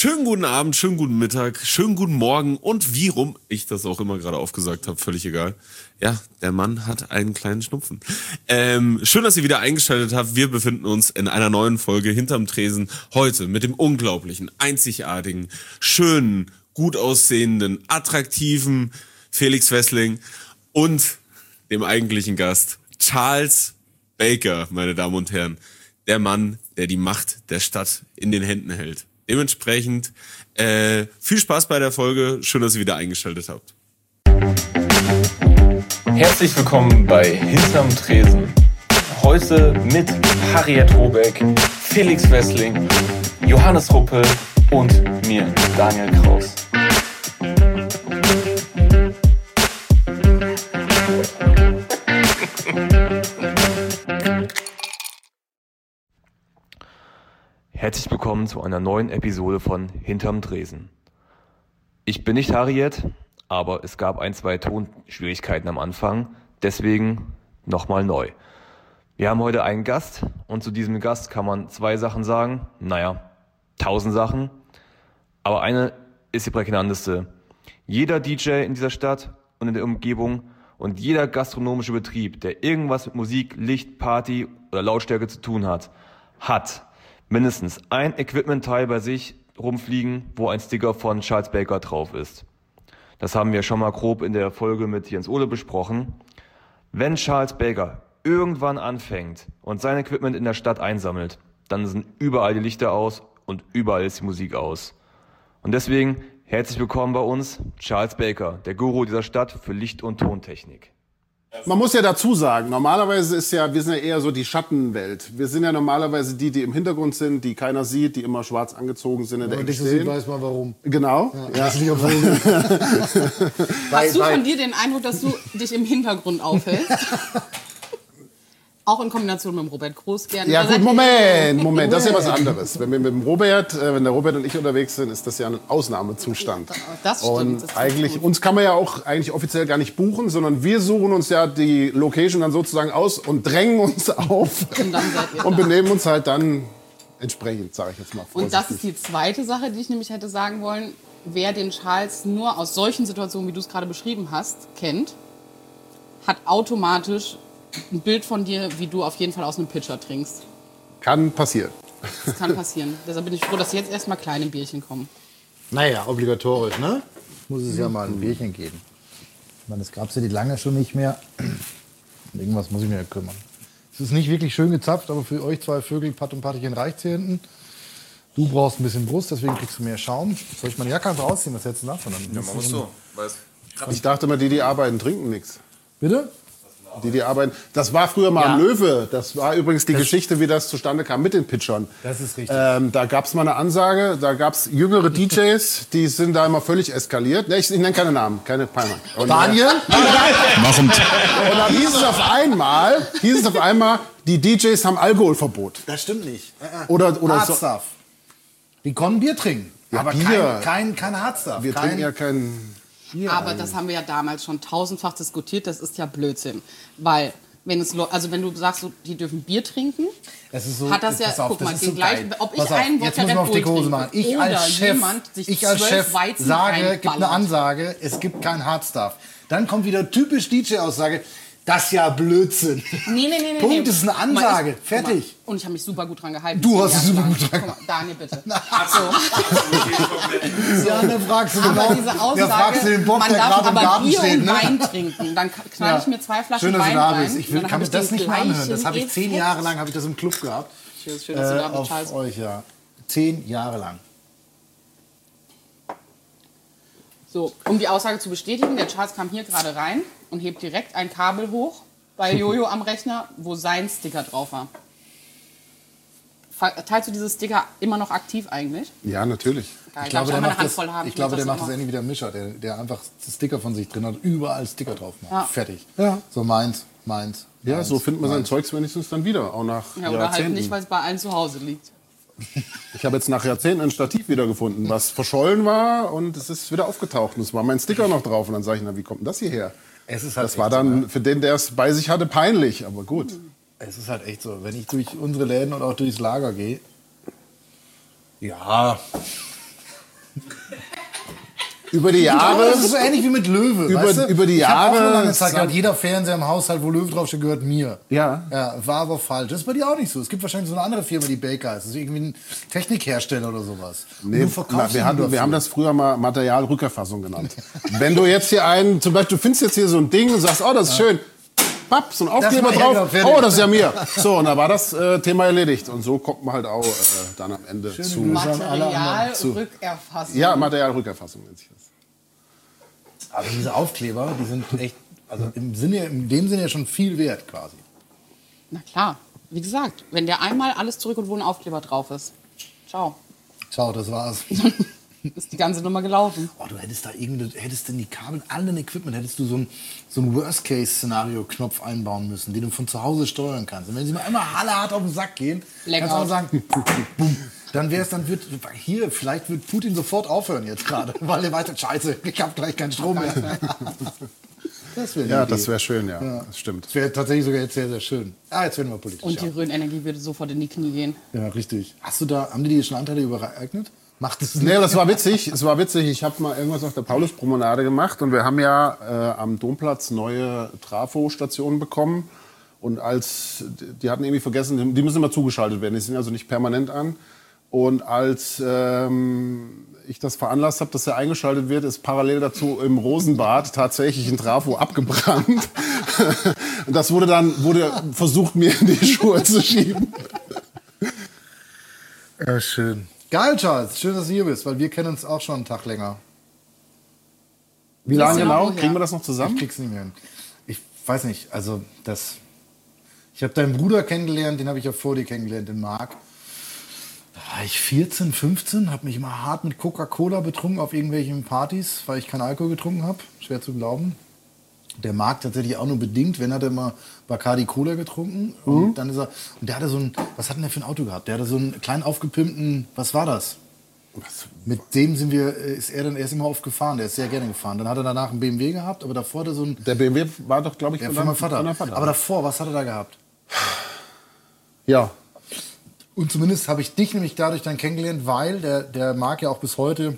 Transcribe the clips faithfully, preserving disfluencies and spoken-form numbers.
Schönen guten Abend, schönen guten Mittag, schönen guten Morgen und wie rum ich das auch immer gerade aufgesagt habe, völlig egal. Ja, der Mann hat einen kleinen Schnupfen. Ähm, schön, dass ihr wieder eingeschaltet habt. Wir befinden uns in einer neuen Folge Hinterm Tresen. Heute mit dem unglaublichen, einzigartigen, schönen, gut aussehenden, attraktiven Felix Wessling und dem eigentlichen Gast Charles Baker, meine Damen und Herren. Der Mann, der die Macht der Stadt in den Händen hält. Dementsprechend äh, viel Spaß bei der Folge. Schön, dass ihr wieder eingeschaltet habt. Herzlich willkommen bei Hinterm Tresen. Heute mit Harriet Robeck, Felix Wessling, Johannes Ruppel und mir, Daniel Kraus. Herzlich willkommen zu einer neuen Episode von Hinterm Tresen. Ich bin nicht Harriet, aber es gab ein, zwei Tonschwierigkeiten am Anfang, deswegen nochmal neu. Wir haben heute einen Gast und zu diesem Gast kann man zwei Sachen sagen, naja, tausend Sachen, aber eine ist die prägnanteste. Jeder D J in dieser Stadt und in der Umgebung und jeder gastronomische Betrieb, der irgendwas mit Musik, Licht, Party oder Lautstärke zu tun hat, hat mindestens ein Equipment-Teil bei sich rumfliegen, wo ein Sticker von Charles Baker drauf ist. Das haben wir schon mal grob in der Folge mit Jens Ole besprochen. Wenn Charles Baker irgendwann anfängt und sein Equipment in der Stadt einsammelt, dann sind überall die Lichter aus und überall ist die Musik aus. Und deswegen herzlich willkommen bei uns, Charles Baker, der Guru dieser Stadt für Licht- und Tontechnik. Man muss ja dazu sagen, normalerweise ist ja, wir sind ja eher so die Schattenwelt. Wir sind ja normalerweise die, die im Hintergrund sind, die keiner sieht, die immer schwarz angezogen sind in der Wenn man Ecke dich so stehen. sieht, weiß man warum. Genau. Ja, Ja. das ist nicht auf Hast du von dir den Eindruck, dass du dich im Hintergrund aufhältst? Auch in Kombination mit dem Robert Groß gerne. Ja Da gut, seid ihr- Moment, Moment, das ist ja was anderes. Wenn wir mit dem Robert, äh, wenn der Robert und ich unterwegs sind, ist das ja ein Ausnahmezustand. Das stimmt. Und das ist eigentlich, gut. uns kann man ja auch eigentlich offiziell gar nicht buchen, sondern wir suchen uns ja die Location dann sozusagen aus und drängen uns auf Und dann seid ihr und da. benehmen uns halt dann entsprechend, sage ich jetzt mal Und vorsichtig. das ist die zweite Sache, die ich nämlich hätte sagen wollen. Wer den Charles nur aus solchen Situationen, wie du es gerade beschrieben hast, kennt, hat automatisch ein Bild von dir, wie du auf jeden Fall aus einem Pitcher trinkst. Kann passieren. Das kann passieren. Deshalb bin ich froh, dass jetzt erstmal kleine Bierchen kommen. Naja, obligatorisch, ne? Muss es ja mal ein Bierchen geben. Ich meine, das gab's ja die lange schon nicht mehr. Und irgendwas muss ich mir ja kümmern. Es ist nicht wirklich schön gezapft, aber für euch zwei Vögel, Patt und Patterchen, reicht's hier hinten. Du brauchst ein bisschen Brust, deswegen kriegst du mehr Schaum. Soll ich meine Jacke einfach ausziehen? Was hältst du davon? Ja, man muss so. Ich dachte immer, die, die arbeiten, trinken nichts. Bitte? Die, die arbeiten. Das war früher mal Ja. ein Löwe. Das war übrigens die Geschichte, wie das zustande kam mit den Pitchern. Das ist richtig. Ähm, da gab es mal eine Ansage, da gab es jüngere D Js, die sind da immer völlig eskaliert. Ne, ich, ich nenne keine Namen, keine Palmer. Und, Daniel? Und dann hieß es auf einmal, hieß es auf einmal, die D Js haben Alkoholverbot. Das stimmt nicht. Oder, oder Hard so. Stuff. Die konnten Bier trinken. Ja, aber Bier. kein, kein, kein Hard Stuff. Wir kein, trinken ja kein... Aber das haben wir ja damals schon tausendfach diskutiert. Das ist ja Blödsinn. Weil, wenn es, also wenn du sagst, so, die dürfen Bier trinken, Es ist so, hat das ja, pass auf, guck das mal, ist den so gleichen, geil. ob ich Pass auf, einen jetzt Wodka müssen wir Red auf die Bull Hose trinke machen. Ich oder als Chef, jemand sich ich als zwölf Chef Weizen sage, gibt eine reinballert. Ansage, es gibt kein Hard Stuff. Dann kommt wieder typisch D J-Aussage, das ist ja Blödsinn. Nee, nee, nee, nee. Punkt, nee. das ist eine Guck mal, Ansage. ich- guck mal, Fertig. Und ich habe mich super gut dran gehalten. Du hast Ja, dich super Daniel. gut dran Guck mal, Daniel, bitte. Ja, dann fragst du Aber genau, diese ja, fragst du Aussage, den Bock, man der darf gerade im aber Garten Bier steht. und Ne? Wein trinken. Dann knall ich Ja. mir zwei Flaschen Schön, dass Wein du da rein. bist. Ich will, dann kann hab mir das den nicht mehr anhören. Das gleichen habe ich zehn Effekt. Jahre lang habe ich das im Club gehabt. Schön, schön, dass du da Äh, bist, auf Charles. euch, ja. Zehn Jahre lang. So, um die Aussage zu bestätigen, der Charles kam hier gerade rein und hebt direkt ein Kabel hoch bei Jojo am Rechner, wo sein Sticker drauf war. Teilst du diese Sticker immer noch aktiv eigentlich? Ja, natürlich. Geil, Ich glaube, darf der ich macht, eine das, Handvoll haben? ich glaube, will der das macht das immer. ähnlich wie der Mischer, der, der einfach Sticker von sich drin hat, überall Sticker drauf macht. Ja. Fertig. Ja. So meins, meins. Ja, meins, so findet man sein meins. Zeugs wenigstens dann wieder, auch nach Ja, oder halt Jahrzehnten. nicht, weil es bei allen zu Hause liegt. Ich habe jetzt nach Jahrzehnten ein Stativ wiedergefunden, was verschollen war und es ist wieder aufgetaucht. Und es war mein Sticker noch drauf. Und dann sage ich, na, wie kommt denn das hierher? Es ist halt Das war echt so, dann ne? für den, der es bei sich hatte, peinlich. Aber gut. Es ist halt echt so, wenn ich durch unsere Läden und auch durchs Lager gehe, ja, über die Aber Jahre... das ist so ähnlich wie mit Löwe, Über- weißt du? über die ich hab auch Jahre- eine lange Zeit gehabt, jeder Fernseher im Haushalt, wo Löwe draufsteht, gehört mir. Ja. Ja, war aber falsch. Das ist bei dir auch nicht so. Es gibt wahrscheinlich so eine andere Firma, die Baker ist. Das ist irgendwie ein Technikhersteller oder sowas. Und Nee, du verkaufst wir, ihn hatten, dafür. wir haben das früher mal Materialrückerfassung genannt. Wenn du jetzt hier einen, zum Beispiel, du findest jetzt hier so ein Ding und sagst, oh, das ist schön. Papp, so ein Aufkleber Das war- ja, genau, drauf. fertig. Oh, das ist ja mir. So, und da war das äh, Thema erledigt. Und so kommt man halt auch äh, dann am Ende Schöne zu. Grüße an alle anderen. Materialrückerfassung. Ja, Materialrückerfassung nennt sich das. Aber diese Aufkleber, die sind echt, also im Sinne, in dem Sinne ja schon viel wert quasi. Na klar, wie gesagt, wenn der einmal alles zurück und wo ein Aufkleber drauf ist. Ciao. Ciao, das war's. Ist die ganze Nummer gelaufen. Oh, du hättest da irgendwie, hättest in die Kabel, allen Equipment, hättest du so ein, so ein Worst-Case-Szenario-Knopf einbauen müssen, den du von zu Hause steuern kannst. Und wenn sie mal einmal alle hart auf den Sack gehen, Blackout. kannst du auch sagen, boom, dann wäre es, dann wird, hier, vielleicht wird Putin sofort aufhören jetzt gerade, weil er weiter, scheiße, ich habe gleich keinen Strom mehr. Das wäre Ja, das wäre schön, ja. Das stimmt. Das wäre tatsächlich sogar jetzt sehr, sehr schön. Ah, jetzt werden wir politisch. Und die ja. Rhön-Energie würde sofort in die Knie gehen. ja, richtig. Hast du da, haben die dir schon Anteile übereignet? Macht es nicht. Nee, das war witzig. Es war witzig. Ich habe mal irgendwas auf der Pauluspromenade gemacht und wir haben ja äh, am Domplatz neue Trafo-Stationen bekommen. Und als die hatten irgendwie vergessen, die müssen immer zugeschaltet werden. Die sind also nicht permanent an. Und als ähm, ich das veranlasst habe, dass er eingeschaltet wird, ist parallel dazu im Rosenbad tatsächlich ein Trafo abgebrannt. Und das wurde dann wurde versucht, mir in die Schuhe zu schieben. Ja, schön. Geil, Charles. Schön, dass du hier bist, weil wir kennen uns auch schon einen Tag länger. Wie lange Ja, genau? woher? Kriegen wir das noch Ich zusammen? krieg's nicht mehr hin. Ich weiß nicht, also das... Ich habe deinen Bruder kennengelernt, den habe ich ja vor dir kennengelernt, den Marc. Da war ich vierzehn, fünfzehn, habe mich immer hart mit Coca-Cola betrunken auf irgendwelchen Partys, weil ich keinen Alkohol getrunken habe. Schwer zu glauben. Der Marc tatsächlich auch nur bedingt, wenn hat er mal Bacardi Cola getrunken. Und dann ist er, und der hatte so ein, was hat denn der für ein Auto gehabt? Der hatte so einen kleinen aufgepimpten, was war das? Mit dem sind wir, ist er dann, er ist immer oft gefahren, der ist sehr gerne gefahren. Dann hat er danach einen B M W gehabt, aber davor hat er so ein, Der B M W war doch, glaube ich, ja, von von meinem deinem- Vater. von deinem Vater. Aber davor, was hat er da gehabt? Ja. Und zumindest habe ich dich nämlich dadurch dann kennengelernt, weil der, der Marc ja auch bis heute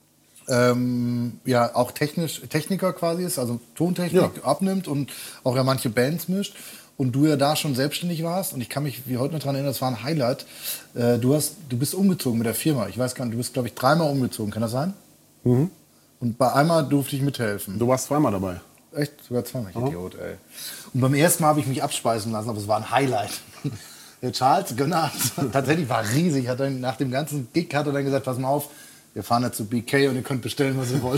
ähm, ja auch technisch, Techniker quasi ist, also Tontechnik Ja. abnimmt und auch ja manche Bands mischt. Und du ja da schon selbstständig warst. Und ich kann mich wie heute noch daran erinnern, das war ein Highlight. Äh, du, hast, du bist umgezogen mit der Firma. Ich weiß gar nicht, du bist, glaube ich, dreimal umgezogen. Kann das sein? Mhm. Und bei einmal durfte ich mithelfen. Du warst zweimal dabei. Echt? Sogar zweimal. Ich Idiot, ey. Und beim ersten Mal habe ich mich abspeisen lassen, aber es war ein Highlight. Der Charles Gönner tatsächlich war riesig. Hat dann, nach dem ganzen Gig hat er dann gesagt, pass mal auf, wir fahren jetzt zu B K und ihr könnt bestellen, was ihr wollt.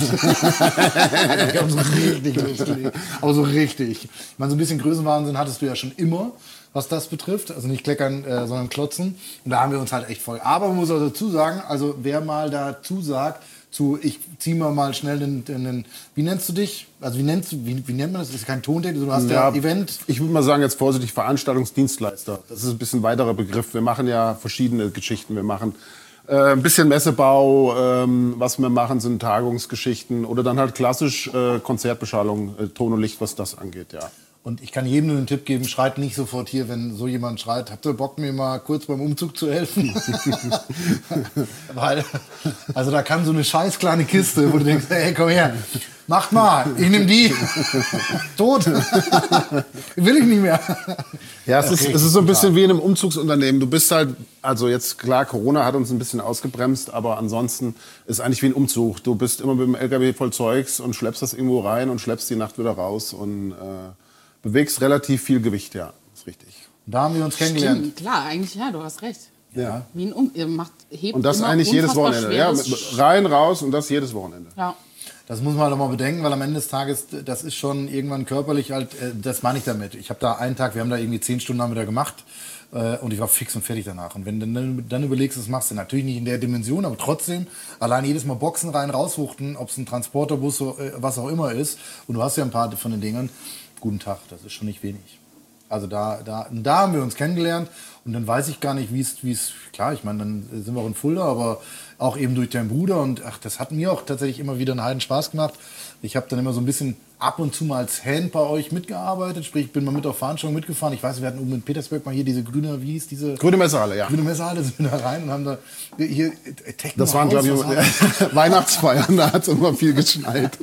Ich habe so richtig losgelegt. Aber so richtig. Ich meine, so ein bisschen Größenwahnsinn hattest du ja schon immer, was das betrifft. Also nicht kleckern, äh, sondern klotzen. Und da haben wir uns halt echt voll. Aber man muss auch dazu sagen, also wer mal dazu sagt, zu, ich zieh mal mal schnell den, den, den, wie nennst du dich? Also wie nennst du, wie, wie nennt man das? Das ist kein Tontechnik, du hast ja, ja Event. Ich würde mal sagen, jetzt vorsichtig, Veranstaltungsdienstleister. Das ist ein bisschen weiterer Begriff. Wir machen ja verschiedene Geschichten. Wir machen äh, ein bisschen Messebau, ähm, was wir machen, sind Tagungsgeschichten oder dann halt klassisch äh, Konzertbeschallung, äh, Ton und Licht, was das angeht, ja. Und ich kann jedem nur einen Tipp geben, schreit nicht sofort hier, wenn so jemand schreit, habt ihr Bock, mir mal kurz beim Umzug zu helfen? Weil, also da kann so eine scheiß kleine Kiste, wo du denkst, hey, komm her, mach mal, ich nehm die. Tot. Will ich nicht mehr. Ja, es ist, es ist so ein bisschen wie in einem Umzugsunternehmen. Du bist halt, also jetzt klar, Corona hat uns ein bisschen ausgebremst, aber ansonsten ist eigentlich wie ein Umzug. Du bist immer mit dem L K W voll Zeugs und schleppst das irgendwo rein und schleppst die Nacht wieder raus und äh, bewegst relativ viel Gewicht, ja, ist richtig. Da haben wir uns kennengelernt. Stimmt, klar, eigentlich ja, du hast recht. Ja. Wie ein um ihr macht, hebt Und das immer eigentlich jedes unfassbar Wochenende. Ja, schweres- mit, rein, raus und das jedes Wochenende. ja. Das muss man doch mal bedenken, weil am Ende des Tages, das ist schon irgendwann körperlich halt, äh, das meine ich damit. Ich habe da einen Tag, wir haben da irgendwie zehn Stunden haben wir da gemacht äh, und ich war fix und fertig danach. Und wenn du dann, dann überlegst, das machst du natürlich nicht in der Dimension, aber trotzdem, allein jedes Mal Boxen rein, rauswuchten, ob es ein Transporterbus, so, äh, was auch immer ist, und du hast ja ein paar von den Dingern, guten Tag, das ist schon nicht wenig. Also da, da, da haben wir uns kennengelernt und dann weiß ich gar nicht, wie es, wie es, klar, ich meine, dann sind wir auch in Fulda, aber auch eben durch deinen Bruder und ach, das hat mir auch tatsächlich immer wieder einen heiden Spaß gemacht. Ich habe dann immer so ein bisschen ab und zu mal als Hand bei euch mitgearbeitet. Sprich, ich bin mal mit auf Veranstaltungen mitgefahren. Ich weiß, wir hatten oben in Petersburg mal hier diese grüne, wie hieß diese? Grüne Messehalle, ja. Grüne Messehalle, sind wir da rein und haben da hier Techno Das waren, glaube ich, Weihnachtsfeiern, da hat es immer viel geschneit.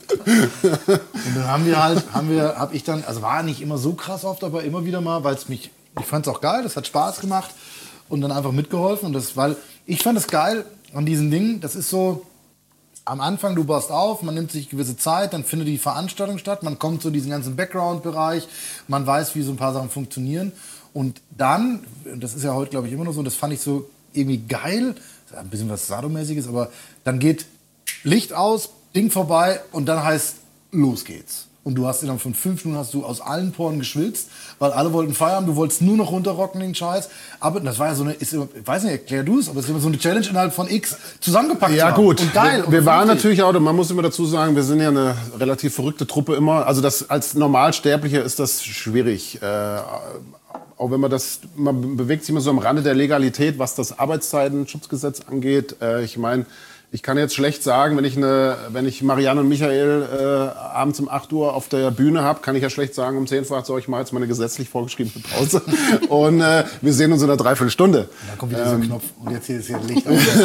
Und dann haben wir halt, haben wir, hab ich dann, also war nicht immer so krass oft, aber immer wieder mal, weil es mich, ich fand es auch geil, das hat Spaß gemacht und dann einfach mitgeholfen. Und das, weil ich fand es geil an diesen Dingen, das ist so, am Anfang, du baust auf, man nimmt sich gewisse Zeit, dann findet die Veranstaltung statt, man kommt zu diesem ganzen Background-Bereich, man weiß, wie so ein paar Sachen funktionieren. Und dann, das ist ja heute, glaube ich, immer noch so, und das fand ich so irgendwie geil, ein bisschen was Sadomäßiges, aber dann geht Licht aus, Ding vorbei und dann heißt, los geht's. Und du hast innerhalb von fünf Minuten hast du aus allen Poren geschwitzt, weil alle wollten Feierabend, du wolltest nur noch runterrocken, den Scheiß. Aber das war ja so eine, ist immer, ich weiß nicht, erklär du es, aber es ist immer so eine Challenge innerhalb von X zusammengepackt. Ja gut, und geil. Wir, wir waren natürlich auch, man muss immer dazu sagen, wir sind ja eine relativ verrückte Truppe immer. Also das als Normalsterblicher ist das schwierig. Äh, auch wenn man das, man bewegt sich immer so am Rande der Legalität, was das Arbeitszeitenschutzgesetz angeht. Äh, ich meine, ich kann jetzt schlecht sagen, wenn ich, eine, wenn ich Marianne und Michael äh, abends um acht Uhr auf der Bühne habe, kann ich ja schlecht sagen, um zehn Uhr, so, ich mache jetzt meine gesetzlich vorgeschriebene Pause. Und äh, wir sehen uns in einer Dreiviertelstunde. Da kommt wieder ähm, so ein Knopf und jetzt hier ist hier Licht.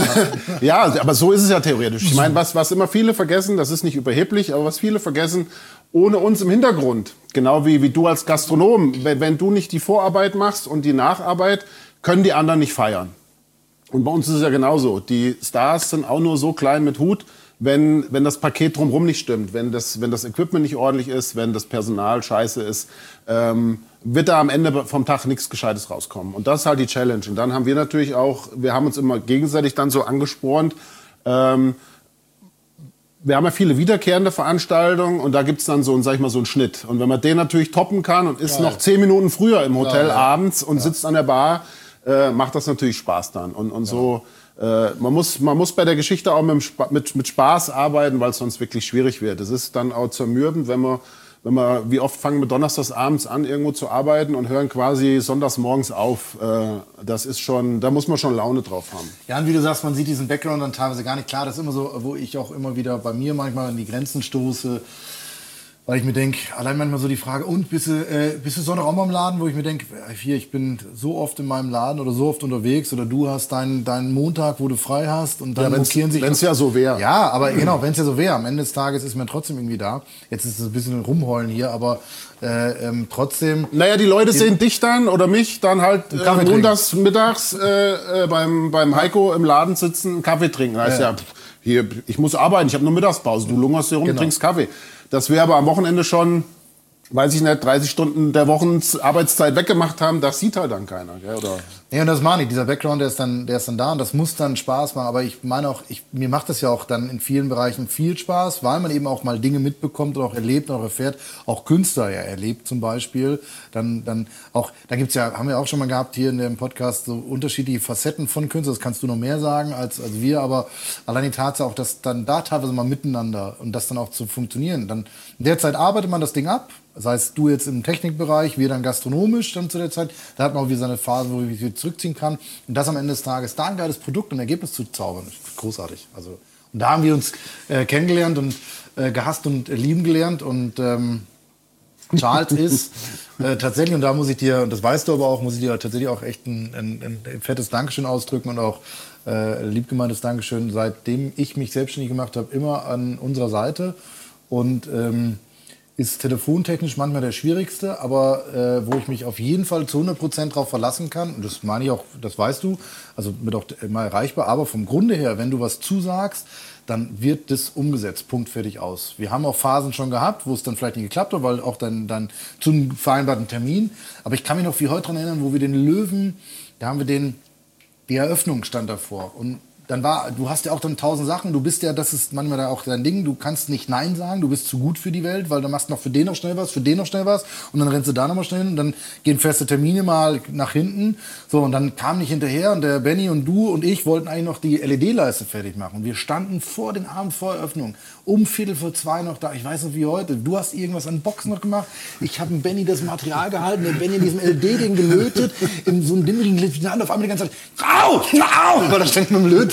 Ja, aber so ist es ja theoretisch. Ich meine, was, was immer viele vergessen, das ist nicht überheblich, aber was viele vergessen, ohne uns im Hintergrund, genau wie, wie du als Gastronom, wenn, wenn du nicht die Vorarbeit machst und die Nacharbeit, können die anderen nicht feiern. Und bei uns ist es ja genauso. Die Stars sind auch nur so klein mit Hut, wenn, wenn das Paket drumherum nicht stimmt, wenn das, wenn das Equipment nicht ordentlich ist, wenn das Personal scheiße ist, ähm, wird da am Ende vom Tag nichts Gescheites rauskommen. Und das ist halt die Challenge. Und dann haben wir natürlich auch, wir haben uns immer gegenseitig dann so angespornt, ähm, wir haben ja viele wiederkehrende Veranstaltungen und da gibt's dann so, sag ich mal, so einen Schnitt. Und wenn man den natürlich toppen kann und ist ja, noch zehn Minuten früher im Hotel ja, ja. abends und ja. sitzt an der Bar, Äh, macht das natürlich Spaß dann. Und, und ja. so, äh, man muss, man muss bei der Geschichte auch mit, mit, mit Spaß arbeiten, weil es sonst wirklich schwierig wird. Es ist dann auch zermürbend, wenn man, wenn man, wie oft fangen wir donnerstags abends an, irgendwo zu arbeiten und hören quasi sonntags morgens auf. Äh, das ist schon, da muss man schon Laune drauf haben. Ja, und wie du sagst, man sieht diesen Background dann teilweise gar nicht klar. Das ist immer so, wo ich auch immer wieder bei mir manchmal an die Grenzen stoße. Weil ich mir denke, allein manchmal so die Frage, und bist du, äh, bist du Sonntag auch mal im Laden, wo ich mir denke, hier, ich bin so oft in meinem Laden oder so oft unterwegs oder du hast deinen, deinen Montag, wo du frei hast und dann ja, blockieren sich... Wenn es ja so wäre. Ja, aber genau, wenn es ja so wäre. Am Ende des Tages ist man trotzdem irgendwie da. Jetzt ist es ein bisschen rumheulen hier, aber äh, ähm, trotzdem... Naja, die Leute sehen dich dann oder mich dann halt äh, montags, mittags äh, äh, beim, beim Heiko im Laden sitzen, einen Kaffee trinken. Heißt ja, ja pff, hier, ich muss arbeiten, ich habe nur Mittagspause. Du lungerst hier rum, genau. trinkst Kaffee. Dass wir aber am Wochenende schon, weiß ich nicht, dreißig Stunden der Wochenarbeitszeit weggemacht haben, das sieht halt dann keiner. Gell? Oder? Ja, und das meine ich, dieser Background, der ist dann, der ist dann da und das muss dann Spaß machen. Aber ich meine auch, ich, mir macht das ja auch dann in vielen Bereichen viel Spaß, weil man eben auch mal Dinge mitbekommt und auch erlebt und auch erfährt, auch Künstler ja erlebt zum Beispiel. Dann, dann auch, da gibt's ja, haben wir auch schon mal gehabt hier in dem Podcast, so unterschiedliche Facetten von Künstlern. Das kannst du noch mehr sagen als, als wir, aber allein die Tatsache auch, dass dann da teilweise mal miteinander und das dann auch zu funktionieren. Dann, in der Zeit arbeitet man das Ding ab. Das heißt, du jetzt im Technikbereich, wir dann gastronomisch dann zu der Zeit. Da hat man auch wieder seine Phase, wo ich wieder zurückziehen kann. Und das am Ende des Tages, da ein geiles Produkt und Ergebnis zu zaubern, ist großartig. Also, und da haben wir uns äh, kennengelernt und äh, gehasst und äh, lieben gelernt. Und ähm, Charles ist äh, tatsächlich, und da muss ich dir, und das weißt du aber auch, muss ich dir tatsächlich auch echt ein, ein, ein fettes Dankeschön ausdrücken und auch äh, liebgemeintes Dankeschön, seitdem ich mich selbstständig gemacht habe, immer an unserer Seite. Und ähm, ist telefontechnisch manchmal der schwierigste, aber äh, wo ich mich auf jeden Fall zu hundert Prozent drauf verlassen kann, und das meine ich auch, das weißt du, also wird auch immer erreichbar, aber vom Grunde her, wenn du was zusagst, dann wird das umgesetzt, Punkt, fertig, aus. Wir haben auch Phasen schon gehabt, wo es dann vielleicht nicht geklappt hat, weil auch dann, dann zum vereinbarten Termin, aber ich kann mich noch wie heute daran erinnern, wo wir den Löwen, da haben wir den, die Eröffnung stand davor und dann war, du hast ja auch dann tausend Sachen, du bist ja, das ist manchmal da auch dein Ding, du kannst nicht Nein sagen, du bist zu gut für die Welt, weil du machst noch für den noch schnell was, für den noch schnell was und dann rennst du da noch mal schnell hin und dann gehen feste Termine mal nach hinten, so und dann kam nicht hinterher und der Benny und du und ich wollten eigentlich noch die L E D-Leiste fertig machen und wir standen vor den Abend vor Eröffnung, um Viertel vor zwei noch da, ich weiß noch wie heute, du hast irgendwas an Boxen noch gemacht, ich habe Benny das Material gehalten, der Benny in diesem L E D-Ding gelötet, in so einem dimmerigen Licht, auf einmal die ganze Zeit, au, au, weil da stand mit dem Löt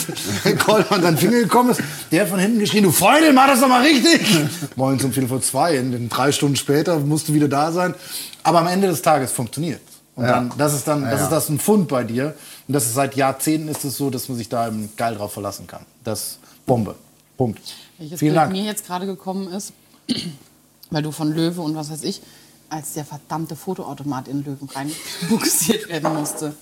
wenn Kollmann dann Finger gekommen ist, der von hinten geschrien, du Freundin, mach das doch mal richtig. Morgens um Viertel vor zwei, in den drei Stunden später musst du wieder da sein. Aber am Ende des Tages funktioniert. Und Ja. dann, das ist dann, das Ja, ist das ein Fund bei dir. Und das ist seit Jahrzehnten ist es so, dass man sich da eben geil drauf verlassen kann. Das Bombe. Punkt. Welches Vielen Bild Dank. mir jetzt gerade gekommen ist, weil du von Löwe und was weiß ich, als der verdammte Fotoautomat in Löwen reinbuxiert werden musste.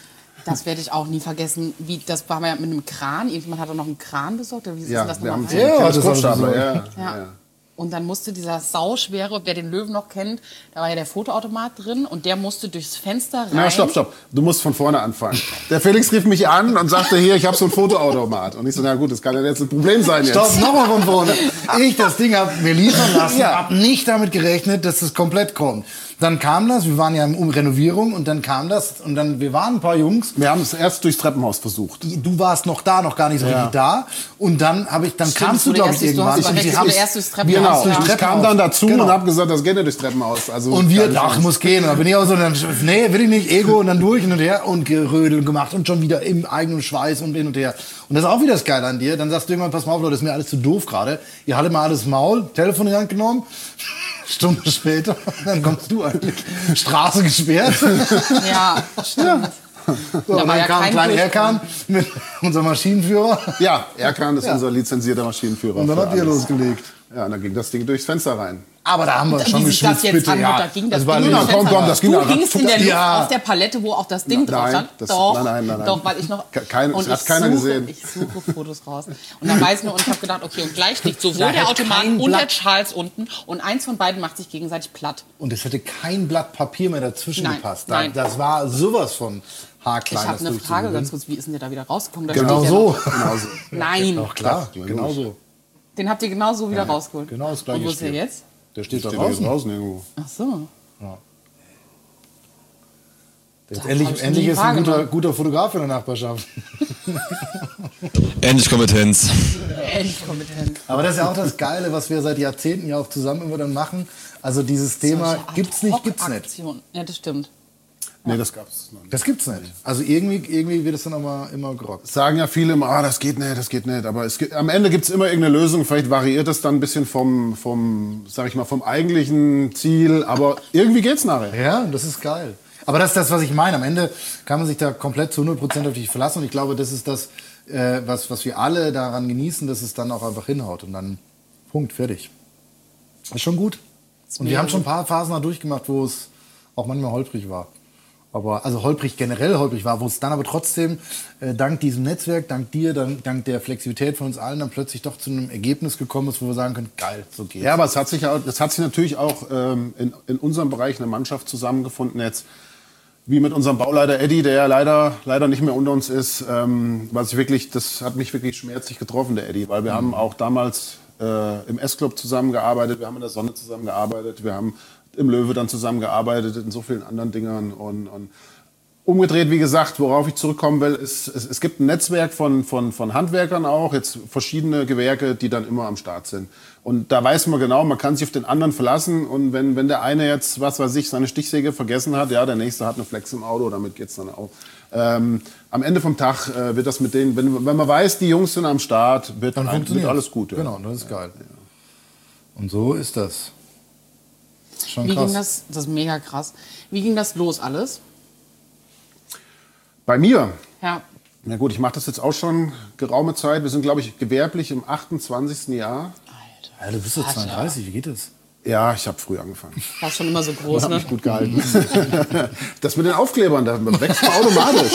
Das werde ich auch nie vergessen. Wie, das war ja mit einem Kran. Irgendjemand hat doch noch einen Kran besorgt. Oder wie ist Ja, das wir haben nochmal? so einen Ja, das Teleskopstapler, haben wir ja, Ja. ja. Und dann musste dieser sauschwere, wer den Löwen noch kennt, da war ja der Fotoautomat drin und der musste durchs Fenster rein. Na, stopp, stopp. Du musst von vorne anfangen. Der Felix rief mich an und sagte, hier, ich habe so einen Fotoautomat. Und ich so, na gut, das kann ja jetzt ein Problem sein jetzt. Stopp, nochmal von vorne. Ich das Ding hab mir liefern lassen, Ja. hab nicht damit gerechnet, dass es komplett kommt. Dann kam das, wir waren ja um Renovierung und dann kam das und dann, wir waren ein paar Jungs. Wir haben es erst durchs Treppenhaus versucht. Du warst noch da, noch gar nicht so Ja. richtig da. Und dann habe ich, dann Stimmt, kamst es du, wurde glaube ich, erst durch- du hast irgendwann. aber recht, es hab- wurde erst durchs Treppenhaus. Genau, Ja. ich kam Treppenhaus. dann dazu Genau. und habe gesagt, das geht nicht durchs Treppenhaus. Also, Und wir, keine ach, Chance. muss gehen. Und dann bin ich auch so, dann, nee, will ich nicht, Ego und dann durch hin und her und gerödelt gemacht und schon wieder im eigenen Schweiß und hin und her. Und das ist auch wieder das Geile an dir. Dann sagst du irgendwann, pass mal auf, Leute, das ist mir alles zu doof gerade. Ihr haltet mal alles Maul, Telefon in die Hand genommen. Stunde später, dann kommst du eigentlich. Straße gesperrt. Ja, stimmt. So, Da und war dann ja kam ein kein kleiner Durchgang. Erkan mit unserem Maschinenführer. Ja, Erkan ist Ja. unser lizenzierter Maschinenführer. Und dann für habt ihr alles. losgelegt. Ja, und dann ging das Ding durchs Fenster rein. Aber da haben wir Wie schon sich das geschwitzt, jetzt bitte. anhört, Ja, da ging das das war Ding lieb. durchs komm, Fenster. komm, das ging Du da- gingst in der Luft Ja. auf der Palette, wo auch das Ding Nein, drauf stand. das- Doch, nein, nein, nein, nein. doch, weil ich noch... Ke- kein- und es hat ich keiner suche, gesehen. Ich suche Fotos raus. Und dann weiß ich nur, und ich habe gedacht, okay, und gleich liegt sowohl Da der hätte Automat kein und der Blatt- Charles unten und eins von beiden macht sich gegenseitig platt. Und es hätte kein Blatt Papier mehr dazwischen Nein, gepasst. Da, nein. Das war sowas von Ich haarklein. habe das eine Frage durchzugewinnen. ganz kurz, wie ist denn der da wieder rausgekommen? Da Genau steht ja so. noch- Genau so. Nein, Doch, klar, Ja, genau logisch. so. den habt ihr genau so wieder rausgeholt. genau das gleiche Und wo ist der Spiel. jetzt? Der steht da Steht da draußen. draußen irgendwo. Ach so. Jetzt hab endlich ich endlich nie ist ein guter, wahrgenommen. guter Fotograf in der Nachbarschaft. Endlich Kompetenz. Endlich kompetent. Aber das ist ja auch das Geile, was wir seit Jahrzehnten ja auch zusammen immer dann machen. Also dieses Thema Solche gibt's nicht, gibt's nicht. Ad-hoc-Aktionen. Ja, das stimmt. Nee, das gab's noch nicht. Das gibt's nicht. Also irgendwie, irgendwie wird es dann immer, immer gerockt. Sagen ja viele immer, ah, das geht nicht, das geht nicht. Aber es gibt, am Ende gibt's immer irgendeine Lösung. Vielleicht variiert das dann ein bisschen vom, vom, sag ich mal, vom eigentlichen Ziel. Aber irgendwie geht's nachher. Ja, das ist geil. Aber das ist das, was ich meine. Am Ende kann man sich da komplett zu hundert Prozent auf dich verlassen. Und ich glaube, das ist das, äh, was, was wir alle daran genießen, dass es dann auch einfach hinhaut. Und dann, Punkt, fertig. Ist schon gut. Und wir mega haben schon ein gut. paar Phasen da durchgemacht, wo es auch manchmal holprig war. Aber, also holprig, generell holprig war, wo es dann aber trotzdem, äh, dank diesem Netzwerk, dank dir, dank, dank der Flexibilität von uns allen, dann plötzlich doch zu einem Ergebnis gekommen ist, wo wir sagen können, geil, so geht's. Ja, aber es hat sich ja, das hat sich natürlich auch ähm, in, in unserem Bereich eine Mannschaft zusammengefunden jetzt, wie mit unserem Bauleiter Eddie, der ja leider leider nicht mehr unter uns ist, ähm, was ich wirklich, das hat mich wirklich schmerzlich getroffen, der Eddie, weil wir haben auch damals äh, im S-Club zusammengearbeitet, wir haben in der Sonne zusammengearbeitet, wir haben im Löwe dann zusammengearbeitet, in so vielen anderen Dingern und, und umgedreht, wie gesagt, worauf ich zurückkommen will, ist, es, es gibt ein Netzwerk von, von, von Handwerkern auch, jetzt verschiedene Gewerke, die dann immer am Start sind. Und da weiß man genau, man kann sich auf den anderen verlassen. Und wenn, wenn der eine jetzt, was weiß ich, seine Stichsäge vergessen hat, ja, der nächste hat eine Flex im Auto, damit geht's dann auch. Ähm, am Ende vom Tag äh, wird das mit denen, wenn, wenn man weiß, die Jungs sind am Start, wird, Dann wird funktioniert alles gut. Ja. Genau, das ist geil. Und so ist das. Schon Wie krass. ging das? Das ist mega krass. Wie ging das los alles? Bei mir, Ja. na gut, ich mache das jetzt auch schon geraume Zeit. Wir sind, glaube ich, gewerblich im achtundzwanzigsten Jahr. Ja, du bist jetzt zweiunddreißig, wie geht das? Ja, ich habe früh angefangen. War schon immer so groß, Hab ne? mich gut gehalten. Das mit den Aufklebern, da wächst man automatisch.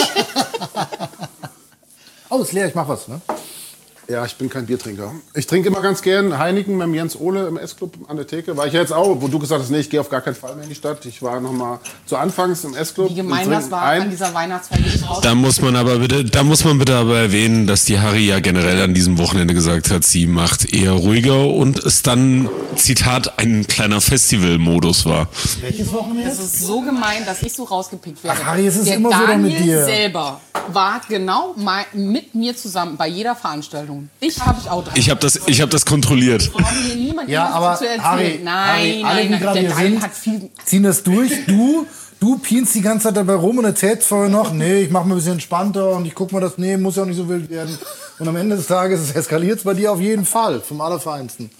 Oh, ist leer, ich mach was, ne? Ja, ich bin kein Biertrinker. Ich trinke immer ganz gern Heineken mit dem Jens Ohle im S-Club an der Theke. War ich ja jetzt auch, wo du gesagt hast, nee, ich gehe auf gar keinen Fall mehr in die Stadt. Ich war noch mal zu Anfangs im S-Club. Wie gemein Wir das trinken war ein. an dieser Weihnachtsfeier. die ich raus- Da muss man aber bitte, da muss man bitte aber erwähnen, dass die Harry ja generell an diesem Wochenende gesagt hat, sie macht eher ruhiger und es dann, Zitat, ein kleiner Festivalmodus war. Welches Wochenende? Das ist so gemein, dass ich so rausgepickt werde. Ach, Harry, es ist Der immer so doch Daniel mit dir. selber war genau mal mit mir zusammen bei jeder Veranstaltung. Ich habe ich auch dran. Ich habe das, ich habe das kontrolliert. Ich brauche hier niemand Ja, irgendwas aber zu erzählen. Harry, nein, Harry, alle, nein, die nein, gerade der hier Daniel sind, hat viel. ziehen das durch. Du, Du pinst die ganze Zeit dabei rum und erzählst vorher noch, nee, ich mach mal ein bisschen entspannter und ich guck mal das, nee, muss ja auch nicht so wild werden. Und am Ende des Tages eskaliert es bei dir auf jeden Fall, vom Allerfeinsten.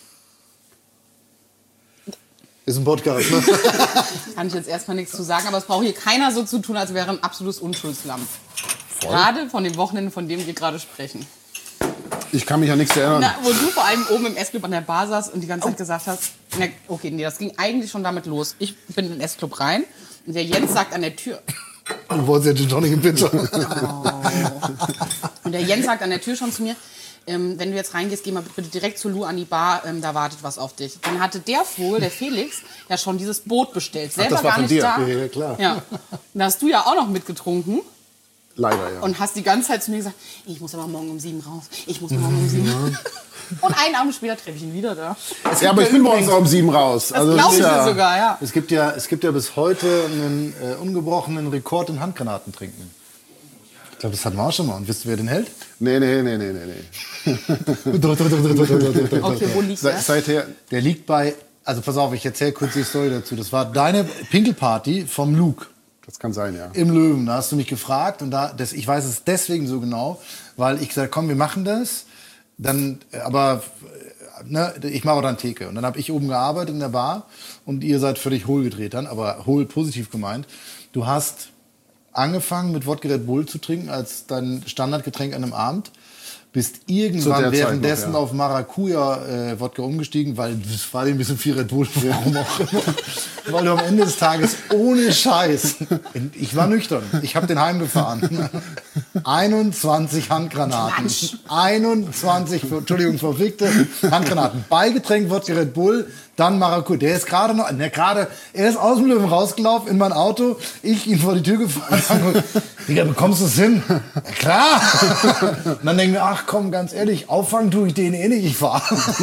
Ist ein Podcast, ne? Kann ich jetzt erstmal nichts zu sagen, aber es braucht hier keiner so zu tun, als wäre ein absolutes Unschuldslamm. Gerade von dem Wochenende, von dem wir gerade sprechen. Ich kann mich an nichts erinnern. Na, wo du vor allem oben im S-Club an der Bar saßt und die ganze Zeit gesagt hast, na, okay, nee, das ging eigentlich schon damit los. Ich bin in den S-Club rein und der Jens sagt an der Tür, Du wolltest ja Gin Tonic im Pizza. und der Jens sagt an der Tür schon zu mir, ähm, wenn du jetzt reingehst, geh mal bitte direkt zu Lou an die Bar, ähm, da wartet was auf dich. Dann hatte der Vogel, der Felix, ja schon dieses Boot bestellt, selber das war gar von nicht dir? da. Ja, klar. Ja. Und da hast du ja auch noch mitgetrunken. Leider, ja. Und hast die ganze Zeit zu mir gesagt, ich muss aber morgen um sieben raus. Ich muss morgen um sieben raus. Und einen Abend später treffe ich ihn wieder da. Ja, aber ich bin morgens auch um sieben raus. Das Also glaube ist ich ja, dir sogar, ja. Es gibt ja, es gibt ja bis heute einen äh, ungebrochenen Rekord in Handgranaten trinken. Ich glaube, das hatten wir auch schon mal. Und wisst ihr, wer den hält? Nee, nee, nee, nee, nee, nee. Okay, wo liegt Se, der? seither, Der liegt bei, also pass auf, ich erzähle kurz die Story dazu. Das war deine Pinkelparty vom Luke das kann sein, ja. im Löwen. Da hast du mich gefragt und da, das, ich weiß es deswegen so genau, weil ich gesagt, komm, wir machen das. Dann, aber ne, ich mache auch dann Theke. Und dann habe ich oben gearbeitet in der Bar und ihr seid völlig hohl gedreht dann, aber hohl positiv gemeint. Du hast angefangen mit Wodka Red Bull zu trinken als dein Standardgetränk an einem Abend. Bist Zu der irgendwann Zeit währenddessen noch, ja. auf Maracuja-Wodka umgestiegen, weil das war dir ein bisschen viel Red Bull, warum auch immer. Weil du am Ende des Tages ohne Scheiß, ich war nüchtern, ich habe den heimgefahren, einundzwanzig Handgranaten, einundzwanzig, Entschuldigung, verfickte Handgranaten, Beigetränk Wodka Red Bull, dann Maracuja. Der ist gerade noch, der gerade, er ist aus dem Löwen rausgelaufen in mein Auto, ich ihn vor die Tür gefahren, Digga, bekommst du es hin? Ja, klar! Und dann denken wir, ach komm, ganz ehrlich, auffangen tue ich den eh nicht, ich fahre.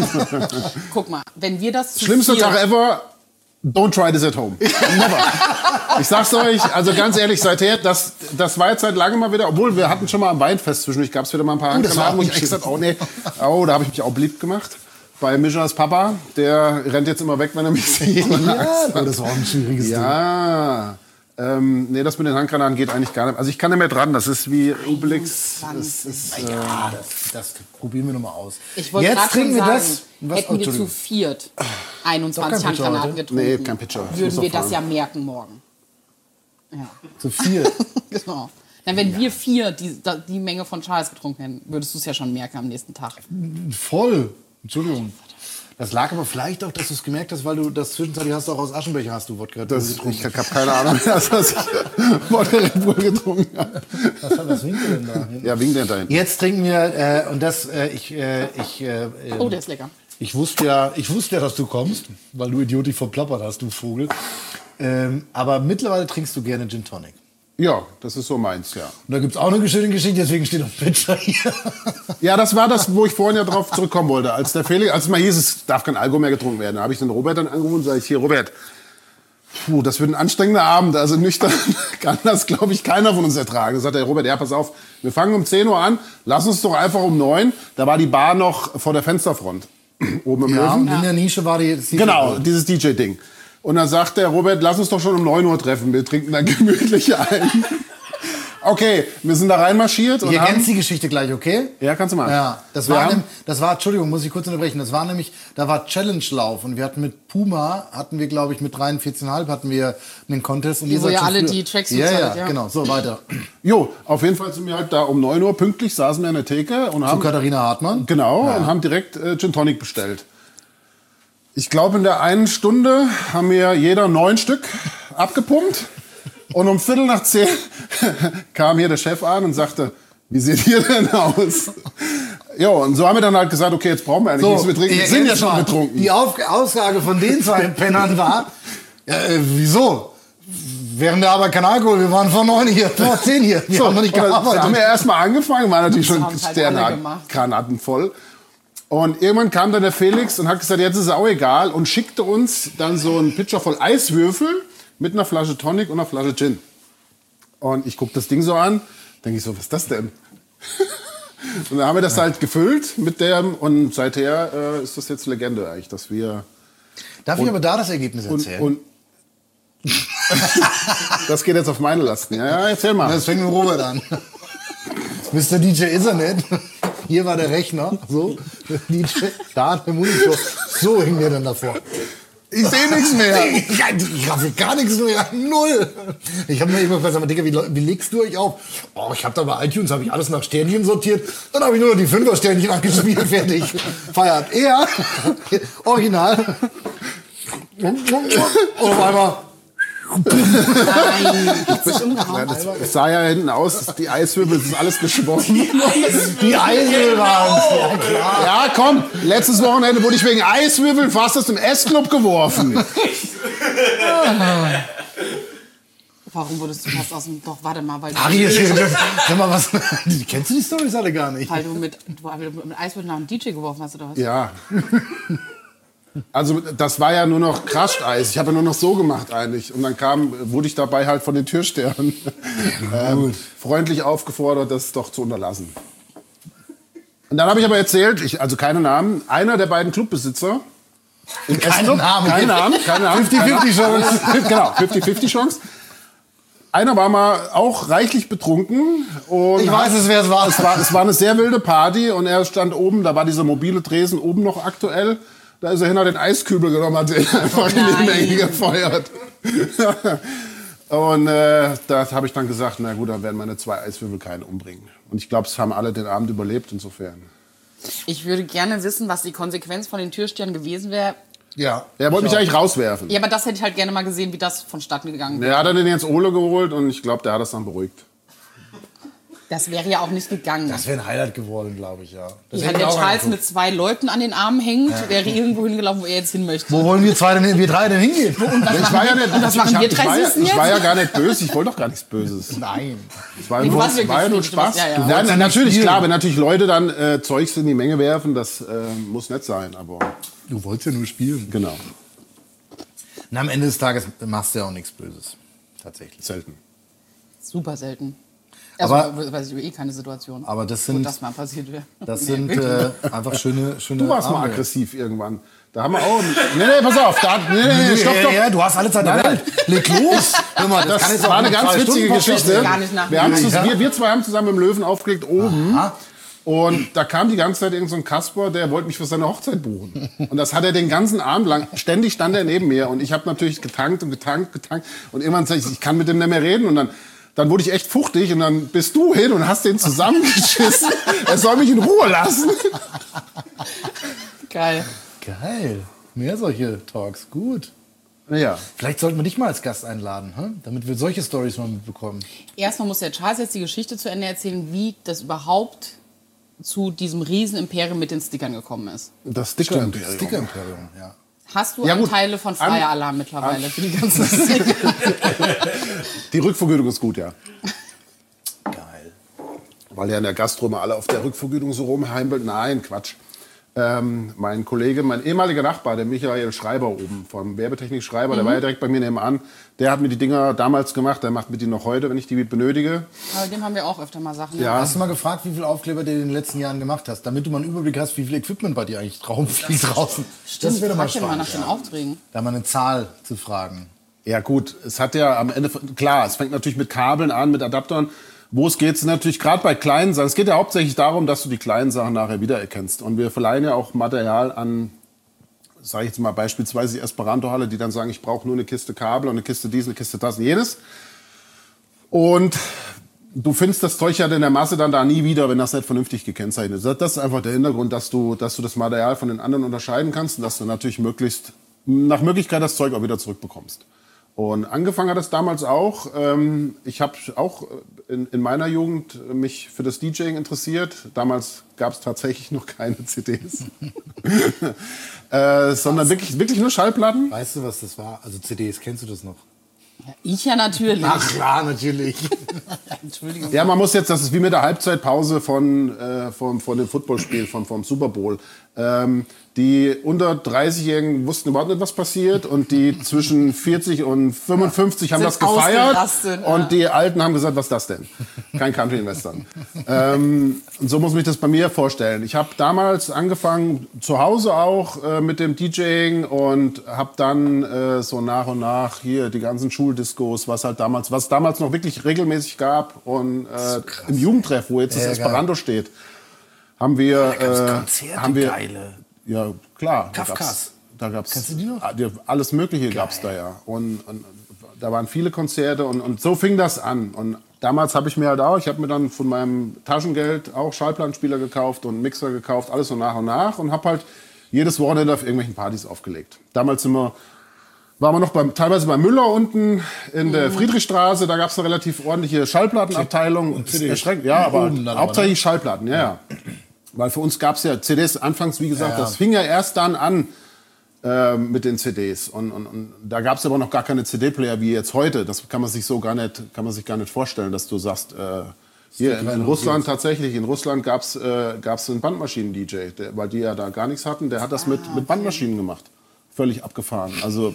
Guck mal, wenn wir das zu Schlimmster viert- Tag ever. Don't try this at home. Never. Ich sag's euch, also ganz ehrlich, seither, das, das war jetzt seit langem mal wieder, obwohl wir hatten schon mal am Weinfest zwischendurch, gab's wieder mal ein paar Oh, das war Handgranaten, wo ich auch echt gesagt, oh nee, oh, da habe ich mich auch beliebt gemacht. Bei Mischas Papa, der rennt jetzt immer weg, wenn er mich sieht. Ja, das war auch ein schwieriges Ding. Ja, ähm, nee, das mit den Handgranaten geht eigentlich gar nicht. Also ich kann nicht mehr dran, das ist wie Obelix. Das ist, äh, Ja, das, das probieren wir nochmal aus. Ich wollte Jetzt gerade schon trinken wir sagen, das. Was? hätten Oh, wir zu Entschuldigung. viert Doch einundzwanzig kein Pitcher Handgranaten heute. getrunken, Nee, kein Pitcher. Ich muss würden wir noch das fahren. ja merken morgen. Ja, Zu viel. genau. Dann, wenn wir vier die, da- die Menge von Charles getrunken hätten, würdest du es ja schon merken am nächsten Tag. Voll. Entschuldigung. Das lag aber vielleicht auch, dass du es gemerkt hast, weil du das zwischenzeitlich hast, auch aus Aschenbecher hast du Wodka Red Bull das, getrunken. ich habe keine Ahnung, dass ich Wodka Red Bull getrunken habe. Was, was winkt ihr denn da hinten? Ja, winkt der da hinten. Jetzt trinken wir, äh, und das, äh, ich, äh, ich, äh, Oh, der ist lecker. ich wusste ja, ich wusste ja, dass du kommst, weil du Idiot dich verplappert hast, du Vogel. Ähm, aber mittlerweile trinkst du gerne Gin Tonic. Ja, das ist so meins, ja. Und da gibt's auch eine schöne Geschichte, deswegen steht noch Pitcher hier. Ja, das war das, wo ich vorhin ja drauf zurückkommen wollte. Als der Felix, als es mal hieß, es darf kein Alkohol mehr getrunken werden, da habe ich den Robert dann angerufen und sage ich, hier, Robert, puh, das wird ein anstrengender Abend. Also nüchtern kann das, glaube ich, keiner von uns ertragen. Da sagt der Robert, ja, pass auf, wir fangen um zehn Uhr an, lass uns doch einfach um neun. Da war die Bar noch vor der Fensterfront, oben im Ja, Löwen. und in der Nische war die jetzt die Genau, dieses D J-Ding. Und dann sagt der Robert, lass uns doch schon um neun Uhr treffen, wir trinken dann gemütlich ein. Okay, wir sind da reinmarschiert. Und Ihr haben, kennst die Geschichte gleich, okay? Ja, kannst du mal. Ja, das Wir war, haben- nem, das war, Entschuldigung, muss ich kurz unterbrechen, das war nämlich, da war Challenge-Lauf und wir hatten mit Puma, hatten wir, glaube ich, mit dreiundvierzig Komma fünf hatten wir einen Contest. Und Wo ihr seid ihr schon alle früher- die Tracksuits ja, ja, hattet, ja. genau, so weiter. Jo, auf jeden Fall sind wir halt da um neun Uhr pünktlich, saßen wir in der Theke und Zu haben, Katharina Hartmann. genau, und haben direkt äh, Gin Tonic bestellt. Ich glaube, in der einen Stunde haben wir jeder neun Stück abgepumpt. Und um Viertel nach zehn kam hier der Chef an und sagte, wie seht ihr denn aus? Ja, und so haben wir dann halt gesagt, okay, jetzt brauchen wir eigentlich nichts mehr trinken. Wir ihr sind kennt ja das schon mal. betrunken. Die Auf Aussage von den zwei Pennern war, ja, äh, wieso? Während der Arbeit kein Alkohol, wir waren vor neun hier, vor zehn hier, wir haben noch nicht und dann gearbeitet. haben wir erstmal angefangen, waren natürlich Das schon haben halt alle gemacht. Sterngranaten voll. Und irgendwann kam dann der Felix und hat gesagt, jetzt ist es auch egal und schickte uns dann so einen Pitcher voll Eiswürfel mit einer Flasche Tonic und einer Flasche Gin. Und ich guck das Ding so an, denke ich so, was ist das denn? Und dann haben wir das halt gefüllt mit dem und seither äh, ist das jetzt Legende eigentlich, dass wir Darf ich aber da das Ergebnis und, erzählen? und Das geht jetzt auf meine Lasten. Ja, ja, erzähl mal. Das fängt mit Robert an. Mister D J ist er nicht. Hier war der Rechner, so, der D J, da der Monitor. So hing der dann davor. Ich sehe nichts mehr. Ich, ich habe gar nichts mehr. Null. Ich habe mir immer gesagt, aber Digga, wie, wie legst du euch auf? Oh, ich habe da bei iTunes habe ich alles nach Sternchen sortiert. Dann habe ich nur noch die Fünfer-Sternchen abgespielt. Fertig. Feiert. Er. Original. Und auf einmal. Nein, das ist umgehauen. Das, es sah ja hinten aus, die Eiswürfel, es ist alles geschwommen. Die Eiswürfel waren es. Ja, klar. Ja, komm, letztes Wochenende wurde ich wegen Eiswürfeln fast aus dem Essclub geworfen. Warum wurdest du fast aus dem... Doch, warte mal, weil du, Ari, sag mal was. Kennst du die Storys alle gar nicht? weil du mit, weil du mit Eiswürfeln nach dem D J geworfen hast, oder was? Ja. Also das war ja nur noch Crushed Eis. Ich habe ja nur noch so gemacht eigentlich. Und dann kam, wurde ich dabei halt von den Türstern ähm, freundlich aufgefordert, das doch zu unterlassen. Und dann habe ich aber erzählt, ich, also keine Namen, einer der beiden Clubbesitzer. Keine Namen. Keine Namen. Keine Namen. fünfzig fünfzig Chance. Genau, fünfzig fünfzig Chance. Einer war mal auch reichlich betrunken. Und Ich weiß es, wer es war. Es war, es war eine sehr wilde Party und er stand oben, da war dieser mobile Tresen oben noch aktuell. Da ist er hin, hat den Eiskübel genommen, hat den einfach in die Menge gefeuert. Und äh, da habe ich dann gesagt, na gut, dann werden meine zwei Eiswürfel keinen umbringen. Und ich glaube, es haben alle den Abend überlebt, insofern. Ich würde gerne wissen, was die Konsequenz von den Türstern gewesen wäre. Ja. Er wollte mich eigentlich rauswerfen. Ja, aber das hätte ich halt gerne mal gesehen, wie das vonstatten gegangen wäre. Er hat dann den Jens Ole geholt und ich glaube, der hat das dann beruhigt. Das wäre ja auch nicht gegangen. Das wäre ein Highlight geworden, glaube ich, ja. Das Ja, hätte der ich auch Charles angeguckt. mit zwei Leuten an den Armen hängt, wäre irgendwo hingelaufen, wo er jetzt hin möchte. Wo wollen wir zwei denn hin, wir drei denn hingehen? Ich war ja nicht, Und was machen ich, wir ich, drei war ja, Süßen ich war ja jetzt? gar nicht böse, ich wollte doch gar nichts Böses. Nein. Es war Nee, du nur, warst wirklich war ja nur nicht, du warst- Spaß. ja, ja. Du Du Nein, wolltest natürlich, nicht klar, spielen. wenn natürlich Leute dann äh, Zeugs in die Menge werfen, das äh, muss nett sein, aber Du wolltest ja nur spielen. genau, Und am Ende des Tages machst du ja auch nichts Böses. Tatsächlich. selten. Super selten. Also, Aber- weiß ich eh keine Situation, Aber das wo sind, das mal passiert wäre. das Nee, sind wirklich. äh, einfach schöne, schöne Du warst mal Abende. aggressiv irgendwann. Da haben wir auch. Nee, nee, pass auf. Da, nee, nee, nee, stopp, Ja, stopp. ja, du hast alle Zeit der Nein, Welt. Leg los. Hör mal, das, Das kann jetzt war auch eine nur ganz zwei witzige Stunden Podcast Geschichte. werden. Gar nicht nach Wir, haben mir. zus- wir, wir zwei haben zusammen im Löwen aufgelegt oben. Aha. Und da kam die ganze Zeit irgend so ein Kasper, der wollte mich für seine Hochzeit buchen. Und das hat er den ganzen Abend lang, ständig stand er neben mir. Und ich habe natürlich getankt und getankt, getankt. Und irgendwann sag ich, ich kann mit dem nicht mehr reden. Und dann, dann wurde ich echt fuchtig. Und dann bist du hin und hast den zusammengeschissen. Er soll mich in Ruhe lassen. Geil. Geil. Mehr solche Talks. Gut. Ja. Vielleicht sollten wir dich mal als Gast einladen, hm? Damit wir solche Stories mal mitbekommen. Erstmal muss der Charles jetzt die Geschichte zu Ende erzählen, wie das überhaupt zu diesem Riesen-Imperium mit den Stickern gekommen ist. Das Stimmt. Sticker-Imperium. Sticker-Imperium, ja. Hast du Ja, gut. Anteile von An- Freier Alarm mittlerweile für die ganzen Sticker? Die Rückvergütung ist gut, ja. Geil. Weil ja in der Gastro mal alle auf der Rückvergütung so rumheimbeln. Nein, Quatsch. Ähm, mein Kollege, mein ehemaliger Nachbar, der Michael Schreiber oben, vom Werbetechnik Schreiber, der war ja direkt bei mir nebenan. Der hat mir die Dinger damals gemacht, der macht mir die noch heute, wenn ich die benötige. Aber dem haben wir auch öfter mal Sachen. Ja. Hast du mal gefragt, wie viele Aufkleber du in den letzten Jahren gemacht hast, damit du mal einen Überblick hast, wie viel Equipment bei dir eigentlich rumfliegt draußen? Stimmt, das wäre doch mal frag den mal nach spannend. den Aufträgen. Da mal eine Zahl zu fragen. Ja gut, es hat ja am Ende, klar, es fängt natürlich mit Kabeln an, mit Adaptern. Wo es geht, natürlich gerade bei kleinen Sachen. Es geht ja hauptsächlich darum, dass du die kleinen Sachen nachher wiedererkennst. Und wir verleihen ja auch Material an, sage ich jetzt mal beispielsweise die Esperanto-Halle, die dann sagen, ich brauche nur eine Kiste Kabel und eine Kiste dies, eine Kiste das und jenes. Und du findest das Zeug ja in der Masse dann da nie wieder, wenn das nicht vernünftig gekennzeichnet ist. Das ist einfach der Hintergrund, dass du, dass du das Material von den anderen unterscheiden kannst und dass du natürlich möglichst nach Möglichkeit das Zeug auch wieder zurückbekommst. Und angefangen hat es damals auch. Ähm, ich habe auch in, in meiner Jugend mich für das DJing interessiert. Damals gab es tatsächlich noch keine C Ds, äh, sondern wirklich, wirklich nur Schallplatten. Weißt du, was das war? Also C Ds, kennst du das noch? Ich ja natürlich. Ach klar, natürlich. Entschuldigung. Ja, man muss jetzt, das ist wie mit der Halbzeitpause von, äh, vom, von dem Footballspiel, vom, vom Super Bowl. Ähm, die unter dreißigjährigen wussten überhaupt nicht, was passiert. Und die zwischen vierzig und fünfundfünfzig haben Sind das gefeiert. ausgerastet, ja. Und die Alten haben gesagt, was ist das denn? Kein Country-Western. ähm, und so muss man sich das bei mir vorstellen. Ich habe damals angefangen, zu Hause auch äh, mit dem DJing und habe dann äh, so nach und nach hier die ganzen Schuldiscos, was halt damals, was damals noch wirklich regelmäßig gab. Und äh, im Jugendtreff, wo jetzt das Ja, Esperanto steht, haben wir... Da gab's äh, Konzerte, haben wir geile. Ja, klar. Kafkas. Da gab's, Kennst du die noch? ah, die- alles Mögliche gab's da ja. Und, und da waren viele Konzerte und, und so fing das an. Und damals habe ich mir halt auch, ich habe mir dann von meinem Taschengeld auch Schallplattenspieler gekauft und Mixer gekauft, alles so nach und nach und habe halt jedes Wochenende auf irgendwelchen Partys aufgelegt. Damals sind wir, waren wir noch beim, teilweise bei Müller unten in der Friedrichstraße, da gab's eine relativ ordentliche Schallplattenabteilung. Und C Ds. Erschreckend, ja, aber Oben dann aber, hauptsächlich Schallplatten, ja, ja. Weil für uns gab's ja C Ds anfangs, wie gesagt, Ja, ja. das fing ja erst dann an äh, mit den C Ds. Und, und, und da gab's aber noch gar keine C D-Player wie jetzt heute. Das kann man sich so gar nicht, kann man sich gar nicht vorstellen, dass du sagst, äh, hier in, in Russland tatsächlich, in Russland gab's äh, gab's einen Bandmaschinen-D J, der, weil die ja da gar nichts hatten, der hat das mit, mit Bandmaschinen gemacht. Völlig abgefahren. Also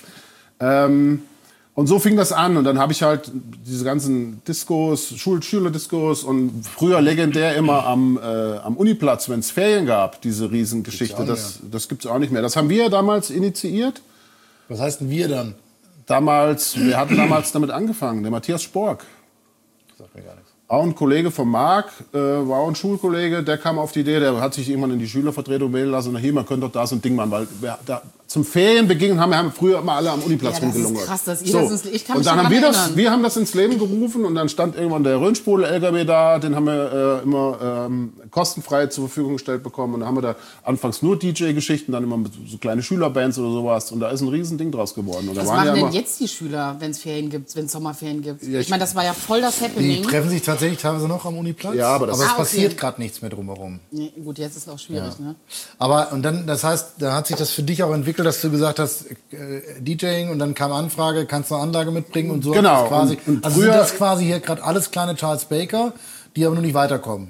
ähm, und so fing das an und dann habe ich halt diese ganzen Discos, Schul Schülerdiscos und früher legendär immer am, äh, am Uniplatz, wenn es Ferien gab, diese Riesengeschichte, das, das gibt's auch nicht mehr. Das haben wir damals initiiert. Was heißt denn wir dann? Damals, wir hatten damals damit angefangen, der Matthias Spork. Sagt mir gar nichts. Auch ein Kollege von Marc, äh, war auch ein Schulkollege, der kam auf die Idee, der hat sich irgendwann in die Schülervertretung wählen lassen, na hier, man könnte doch da so ein Ding machen, weil wir da zum Ferienbeginn haben wir haben früher immer alle am Uniplatz Ja, das ist rumgelungert. krass, dass ihr das ins- ich kann und mich dann schon haben wir dran das, erinnern. wir haben das ins Leben gerufen und dann stand irgendwann der Röhnspul-L K W da, den haben wir äh, immer ähm, kostenfrei zur Verfügung gestellt bekommen und dann haben wir da anfangs nur D J-Geschichten, dann immer mit so kleine Schülerbands oder sowas und da ist ein riesen Ding draus geworden. Und da Was waren machen ja denn immer, jetzt die Schüler, wenn es Ferien gibt, wenn es Sommerferien gibt? Ja, ich ich- meine, das war ja voll das Die Happening. treffen sich tatsächlich teilweise noch am Uniplatz. Ja, aber das- aber es Ah, okay. passiert gerade nichts mehr drumherum. Nee, gut, jetzt ist es auch schwierig, ne? Aber und dann, das heißt, da hat sich das für dich auch entwickelt, dass du gesagt hast, äh, DJing und dann kam Anfrage, kannst du eine Anlage mitbringen und so. Genau, hat das quasi, und- und also früher- sind das quasi hier gerade alles kleine Charles Baker, die aber noch nicht weiterkommen.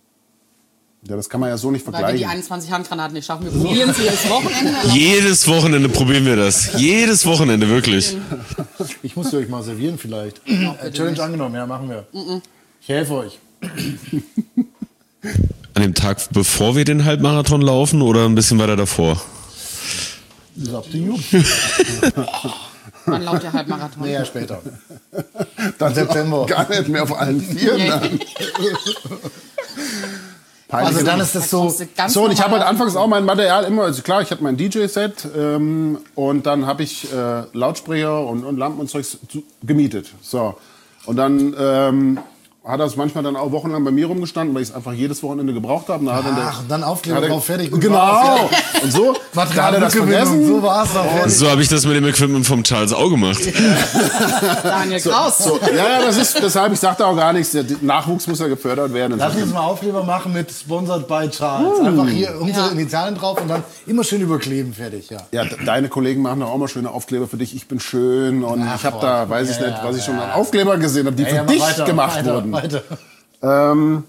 ja, das kann man ja so nicht Weil wir die vergleichen. einundzwanzig Handgranaten nicht schaffen. Wir probieren sie jedes Wochenende. Jedes Wochenende probieren wir das. Jedes Wochenende, wirklich. Ich muss euch mal servieren vielleicht. Äh, Challenge angenommen, ja, machen wir. Ich helfe euch. An dem Tag, bevor wir den Halbmarathon laufen oder ein bisschen weiter davor? Das ist up to you. Wann lautet der Halbmarathon? Nee, ja, später. Dann September. Gar nicht mehr auf allen Vieren. Ja, Ne? Also dann ist das so. kommst du ganz So, und ich habe halt normal anfangs auch mein Material immer, also klar, ich hatte mein D J-Set ähm, und dann habe ich äh, Lautsprecher und, und Lampen und Zeugs zu- gemietet. So. Und dann ähm, hat das manchmal dann auch wochenlang bei mir rumgestanden, weil ich es einfach jedes Wochenende gebraucht habe. Und dann hat dann der- Ach, und dann Aufkleber hat er- drauf, fertig, gut Genau. war's, Und so, da hat er das vergessen. So war es doch. So habe ich das mit dem Equipment vom Charles auch gemacht. Daniel Kraus. So, ja, ja, das ist, deshalb, ich sagte auch gar nichts. Der Nachwuchs muss ja gefördert werden. Lass uns mal Aufkleber machen mit Sponsored by Charles. Einfach hier unsere Ja. Initialen drauf und dann immer schön überkleben, fertig, ja. Ja, de- deine Kollegen machen doch auch mal schöne Aufkleber für dich. Ich bin schön und Ach, ich habe boah. da, weiß ich Ja, nicht, ja, was ich schon ja. an Aufklebern gesehen habe, die Ja, für ja, mach dich weiter, gemacht weiter, wurden. Weiter. Ähm,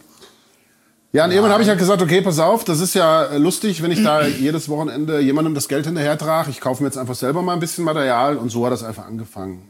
ja, und irgendwann habe ich halt gesagt, okay, pass auf, das ist ja äh, lustig, wenn ich da jedes Wochenende jemandem das Geld hinterher trage. Ich kaufe mir jetzt einfach selber mal ein bisschen Material und so hat das einfach angefangen.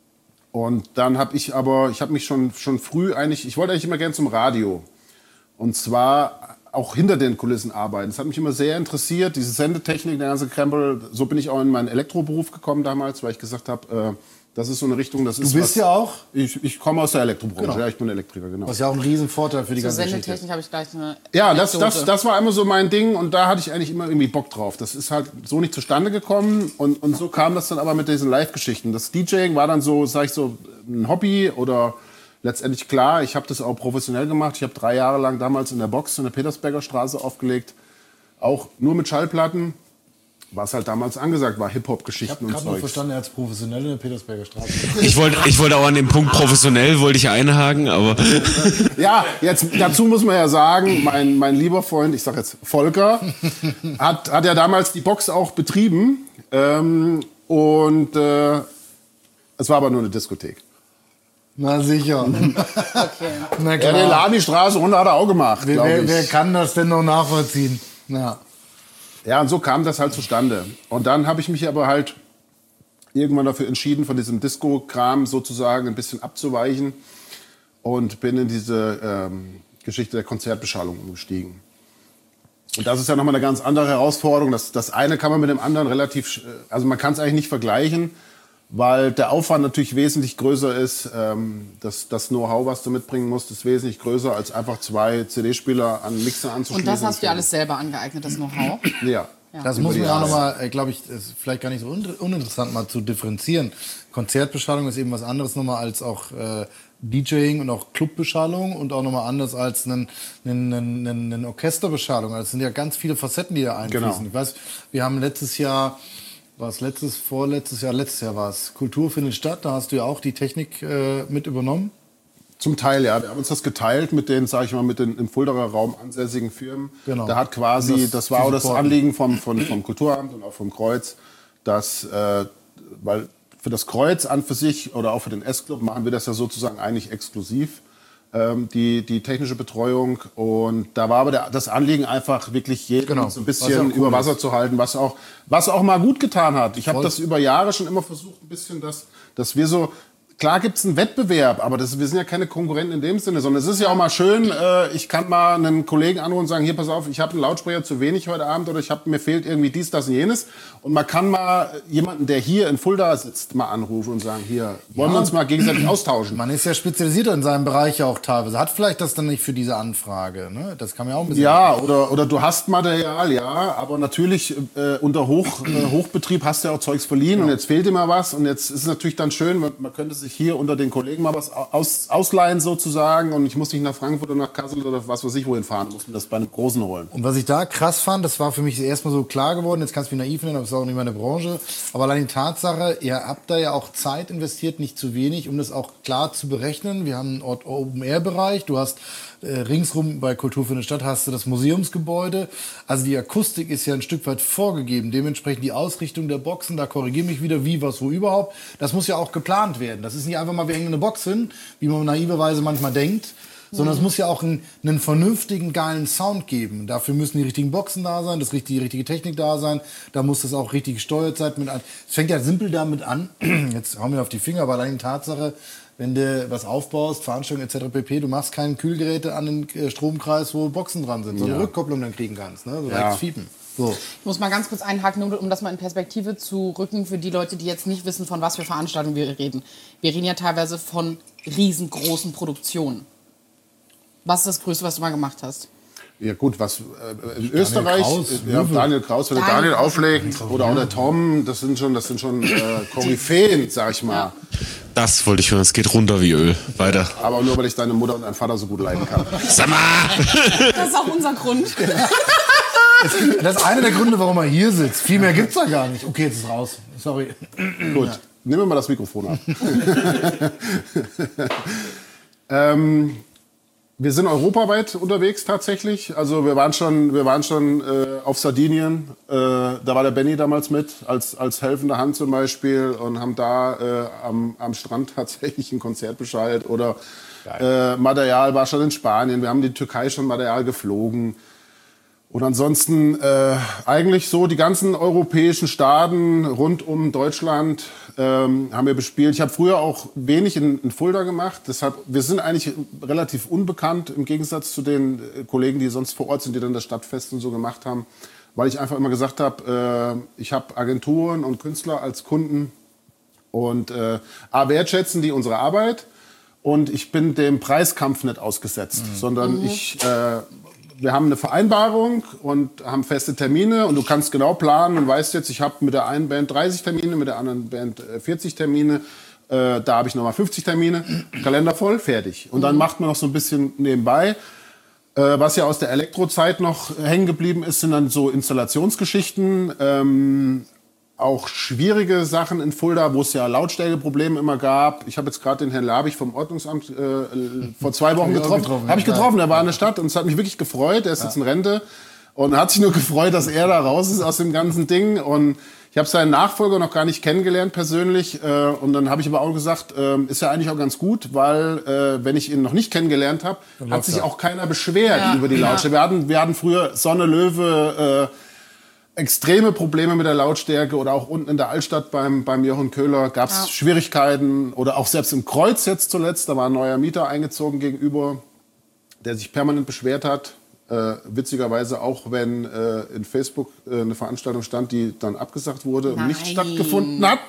Und dann habe ich aber, ich habe mich schon, schon früh eigentlich, ich wollte eigentlich immer gern zum Radio. Und zwar auch hinter den Kulissen arbeiten. Das hat mich immer sehr interessiert, diese Sendetechnik, der ganze Krempel. So bin ich auch in meinen Elektroberuf gekommen damals, weil ich gesagt habe, äh, das ist so eine Richtung, das ist Du bist was, ja auch, Ich, ich komme aus der Elektrobranche, Genau. ja, ich bin Elektriker, genau. was ja auch ein Riesenvorteil für die Zur ganze Geschichte ist. Sendetechnik habe ich gleich eine Ja, das, das, Anekdote. das war immer so mein Ding und da hatte ich eigentlich immer irgendwie Bock drauf. Das ist halt so nicht zustande gekommen und, und so kam das dann aber mit diesen Live-Geschichten. Das DJing war dann so, sag ich so, ein Hobby oder letztendlich klar, ich habe das auch professionell gemacht. Ich habe drei Jahre lang damals in der Box in der Petersberger Straße aufgelegt, auch nur mit Schallplatten, was halt damals angesagt war, Ich Hip-Hop-Geschichten habe und gerade noch Zeugs. verstanden, er als Professionelle in der Petersberger Straße. Ich wollte ich wollte auch an dem Punkt professionell, wollte ich einhaken, aber Ja, jetzt dazu muss man ja sagen, mein, mein lieber Freund, ich sag jetzt Volker, hat, hat ja damals die Box auch betrieben. Ähm, und äh, es war aber nur eine Diskothek. Na sicher. Na Ja, den klar. Laden die Straße runter hat er auch gemacht, wer, glaube wer, ich. wer kann das denn noch nachvollziehen? Ja. Ja, und so kam das halt zustande. Und dann habe ich mich aber halt irgendwann dafür entschieden, von diesem Disco-Kram sozusagen ein bisschen abzuweichen und bin in diese ähm, Geschichte der Konzertbeschallung umgestiegen. Und das ist ja nochmal eine ganz andere Herausforderung. Das, das eine kann man mit dem anderen relativ, also man kann es eigentlich nicht vergleichen, weil der Aufwand natürlich wesentlich größer ist. Ähm, das das Know-how, was du mitbringen musst, ist wesentlich größer, als einfach zwei C D-Spieler an Mixer anzuschließen. Und das hast du dir alles selber angeeignet, das Know-how? Ja. Ja. Das muss man auch nochmal, glaube ich, ist vielleicht gar nicht so uninteressant mal zu differenzieren. Konzertbeschallung ist eben was anderes nochmal als auch äh, DJing und auch Clubbeschallung und auch nochmal anders als eine einen, einen, einen Orchesterbeschallung. Also es sind ja ganz viele Facetten, die da einfließen. Genau. Ich weiß, wir haben letztes Jahr, war es letztes, vorletztes Jahr, letztes Jahr war es, Kultur findet statt, da hast du ja auch die Technik äh, mit übernommen. Zum Teil, ja. Wir haben uns das geteilt mit den, sag ich mal, mit den im Fuldaer Raum ansässigen Firmen. Genau. Da hat quasi, Das das, war auch das supporten. Anliegen vom, vom, vom Kulturamt und auch vom Kreuz, dass, äh, weil für das Kreuz an für sich oder auch für den S-Club machen wir das ja sozusagen eigentlich exklusiv, ähm, die, die technische Betreuung. Und da war aber der, das Anliegen einfach wirklich jeden Genau. so ein Was ja bisschen cool über Wasser ist. zu halten, was auch, was auch mal gut getan hat. Ich habe Voll. das über Jahre schon immer versucht, ein bisschen, dass, dass wir so, klar gibt's einen Wettbewerb, aber das, wir sind ja keine Konkurrenten in dem Sinne, sondern es ist ja auch mal schön, äh, ich kann mal einen Kollegen anrufen und sagen, hier, pass auf, ich habe einen Lautsprecher zu wenig heute Abend oder ich hab, mir fehlt irgendwie dies, das und jenes. Und man kann mal jemanden, der hier in Fulda sitzt, mal anrufen und sagen, hier, wollen Ja. wir uns mal gegenseitig austauschen. Man ist ja spezialisierter in seinem Bereich ja auch teilweise. Hat vielleicht das dann nicht für diese Anfrage, ne? Das kann man ja auch ein bisschen... Ja, oder, oder du hast Material, ja, aber natürlich äh, unter Hoch, äh, Hochbetrieb hast du ja auch Zeugs verliehen und jetzt fehlt dir mal was und jetzt ist es natürlich dann schön, man, man könnte sich hier unter den Kollegen mal was aus, ausleihen sozusagen und ich muss nicht nach Frankfurt oder nach Kassel oder was weiß ich wohin fahren, muss mir das bei einem Großen holen. Und was ich da krass fand, das war für mich erstmal so klar geworden, jetzt kannst du mich naiv nennen, aber es ist auch nicht meine Branche, aber allein die Tatsache, ihr habt da ja auch Zeit investiert, nicht zu wenig, um das auch klar zu berechnen. Wir haben einen Ort Open-Air-Bereich, du hast äh, ringsrum bei Kultur für eine Stadt hast du das Museumsgebäude, also die Akustik ist ja ein Stück weit vorgegeben, dementsprechend die Ausrichtung der Boxen, da korrigiere mich wieder, wie, was, wo überhaupt, das muss ja auch geplant werden. Das ist nicht einfach mal, wir hängen eine Box hin, wie man naiverweise manchmal denkt, sondern es muss ja auch einen, einen vernünftigen, geilen Sound geben. Dafür müssen die richtigen Boxen da sein, das richtige, die richtige Technik da sein. Da muss das auch richtig gesteuert sein. Mit an. Es fängt ja simpel damit an. Jetzt hauen wir auf die Finger, aber allein die Tatsache, wenn du was aufbaust, Veranstaltungen et cetera pp., du machst keine Kühlgeräte an den äh, Stromkreis, wo Boxen dran sind, sondern Ja. Rückkopplung dann kriegen kannst. Ne? So Ja. leicht fiepen. So. Ich muss mal ganz kurz einhaken, um um das mal in Perspektive zu rücken für die Leute, die jetzt nicht wissen, von was für Veranstaltungen wir reden. Wir reden ja teilweise von riesengroßen Produktionen. Was ist das Größte, was du mal gemacht hast? Ja gut, was äh, in Österreich, Kraus, äh, ja, Löwe. Daniel Kraus, wenn der Daniel Daniel Kraus. auflegt oder auch der Tom, das sind schon, das sind schon äh, Koryphäen, sag ich mal. Das wollte ich hören, es geht runter wie Öl. Weiter. Aber nur, weil ich deine Mutter und deinen Vater so gut leiden kann. Sag mal! Das ist auch unser Grund. Das ist einer der Gründe, warum er hier sitzt. Viel mehr gibt's da gar nicht. Okay, jetzt ist raus. Sorry. Gut, nehmen wir mal das Mikrofon ab. ähm, wir sind europaweit unterwegs tatsächlich. Also wir waren schon, wir waren schon äh, auf Sardinien. Äh, da war der Benny damals mit als als helfende Hand zum Beispiel und haben da äh, am, am Strand tatsächlich ein Konzert beschallt. Oder äh, Material war schon in Spanien. Wir haben in die Türkei schon Material geflogen. Und ansonsten äh, eigentlich so die ganzen europäischen Staaten rund um Deutschland ähm, haben wir bespielt. Ich habe früher auch wenig in, in Fulda gemacht. Deshalb, wir sind eigentlich relativ unbekannt im Gegensatz zu den äh, Kollegen, die sonst vor Ort sind, die dann das Stadtfest und so gemacht haben. Weil ich einfach immer gesagt habe, äh, ich habe Agenturen und Künstler als Kunden und äh, A, wertschätzen die unsere Arbeit und ich bin dem Preiskampf nicht ausgesetzt, mhm. sondern ich... Äh, Wir haben eine Vereinbarung und haben feste Termine und du kannst genau planen und weißt jetzt, ich habe mit der einen Band dreißig Termine, mit der anderen Band vierzig Termine, äh, da habe ich nochmal fünfzig Termine, Kalender voll, fertig. Und dann macht man noch so ein bisschen nebenbei. Äh, was ja aus der Elektrozeit noch hängen geblieben ist, sind dann so Installationsgeschichten, ähm, auch schwierige Sachen in Fulda, wo es ja Lautstärkeprobleme immer gab. Ich habe jetzt gerade den Herrn Labich vom Ordnungsamt äh, vor zwei Wochen Hab ich auch getroffen. getroffen, Habe ich ja. getroffen, er war in der Stadt und es hat mich wirklich gefreut. Er ist jetzt in Rente und hat sich nur gefreut, dass er da raus ist aus dem ganzen Ding. Und ich habe seinen Nachfolger noch gar nicht kennengelernt persönlich. Äh, und dann habe ich aber auch gesagt, äh, ist ja eigentlich auch ganz gut, weil äh, wenn ich ihn noch nicht kennengelernt habe, hat sich er. auch keiner beschwert Ja. über die Ja. Lautstärke. Wir hatten, wir hatten früher Sonne, Löwe, äh, extreme Probleme mit der Lautstärke oder auch unten in der Altstadt beim, beim Jochen Köhler gab es ja. Schwierigkeiten oder auch selbst im Kreuz jetzt zuletzt, da war ein neuer Mieter eingezogen gegenüber, der sich permanent beschwert hat. Äh, witzigerweise auch, wenn äh, in Facebook äh, eine Veranstaltung stand, die dann abgesagt wurde und nicht stattgefunden hat.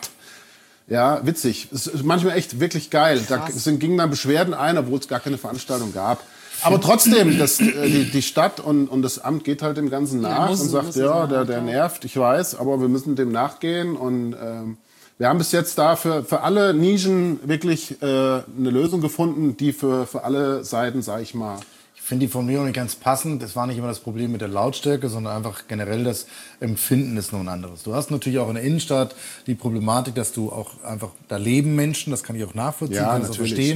Ja, witzig. Es ist manchmal echt wirklich geil. Da sind, gingen dann Beschwerden ein, obwohl es gar keine Veranstaltung gab. Aber trotzdem, das, die, die Stadt und, und das Amt geht halt dem Ganzen nach ja, muss, und sagt, ja, der, der nervt, ich weiß, aber wir müssen dem nachgehen. Und ähm, wir haben bis jetzt da für, für alle Nischen wirklich äh, eine Lösung gefunden, die für, für alle Seiten, sag ich mal, ich finde die Formulierung nicht ganz passend. Das war nicht immer das Problem mit der Lautstärke, sondern einfach generell das Empfinden ist nur ein anderes. Du hast natürlich auch in der Innenstadt die Problematik, dass du auch einfach, da leben Menschen, das kann ich auch nachvollziehen, ja, kann das auch verstehen.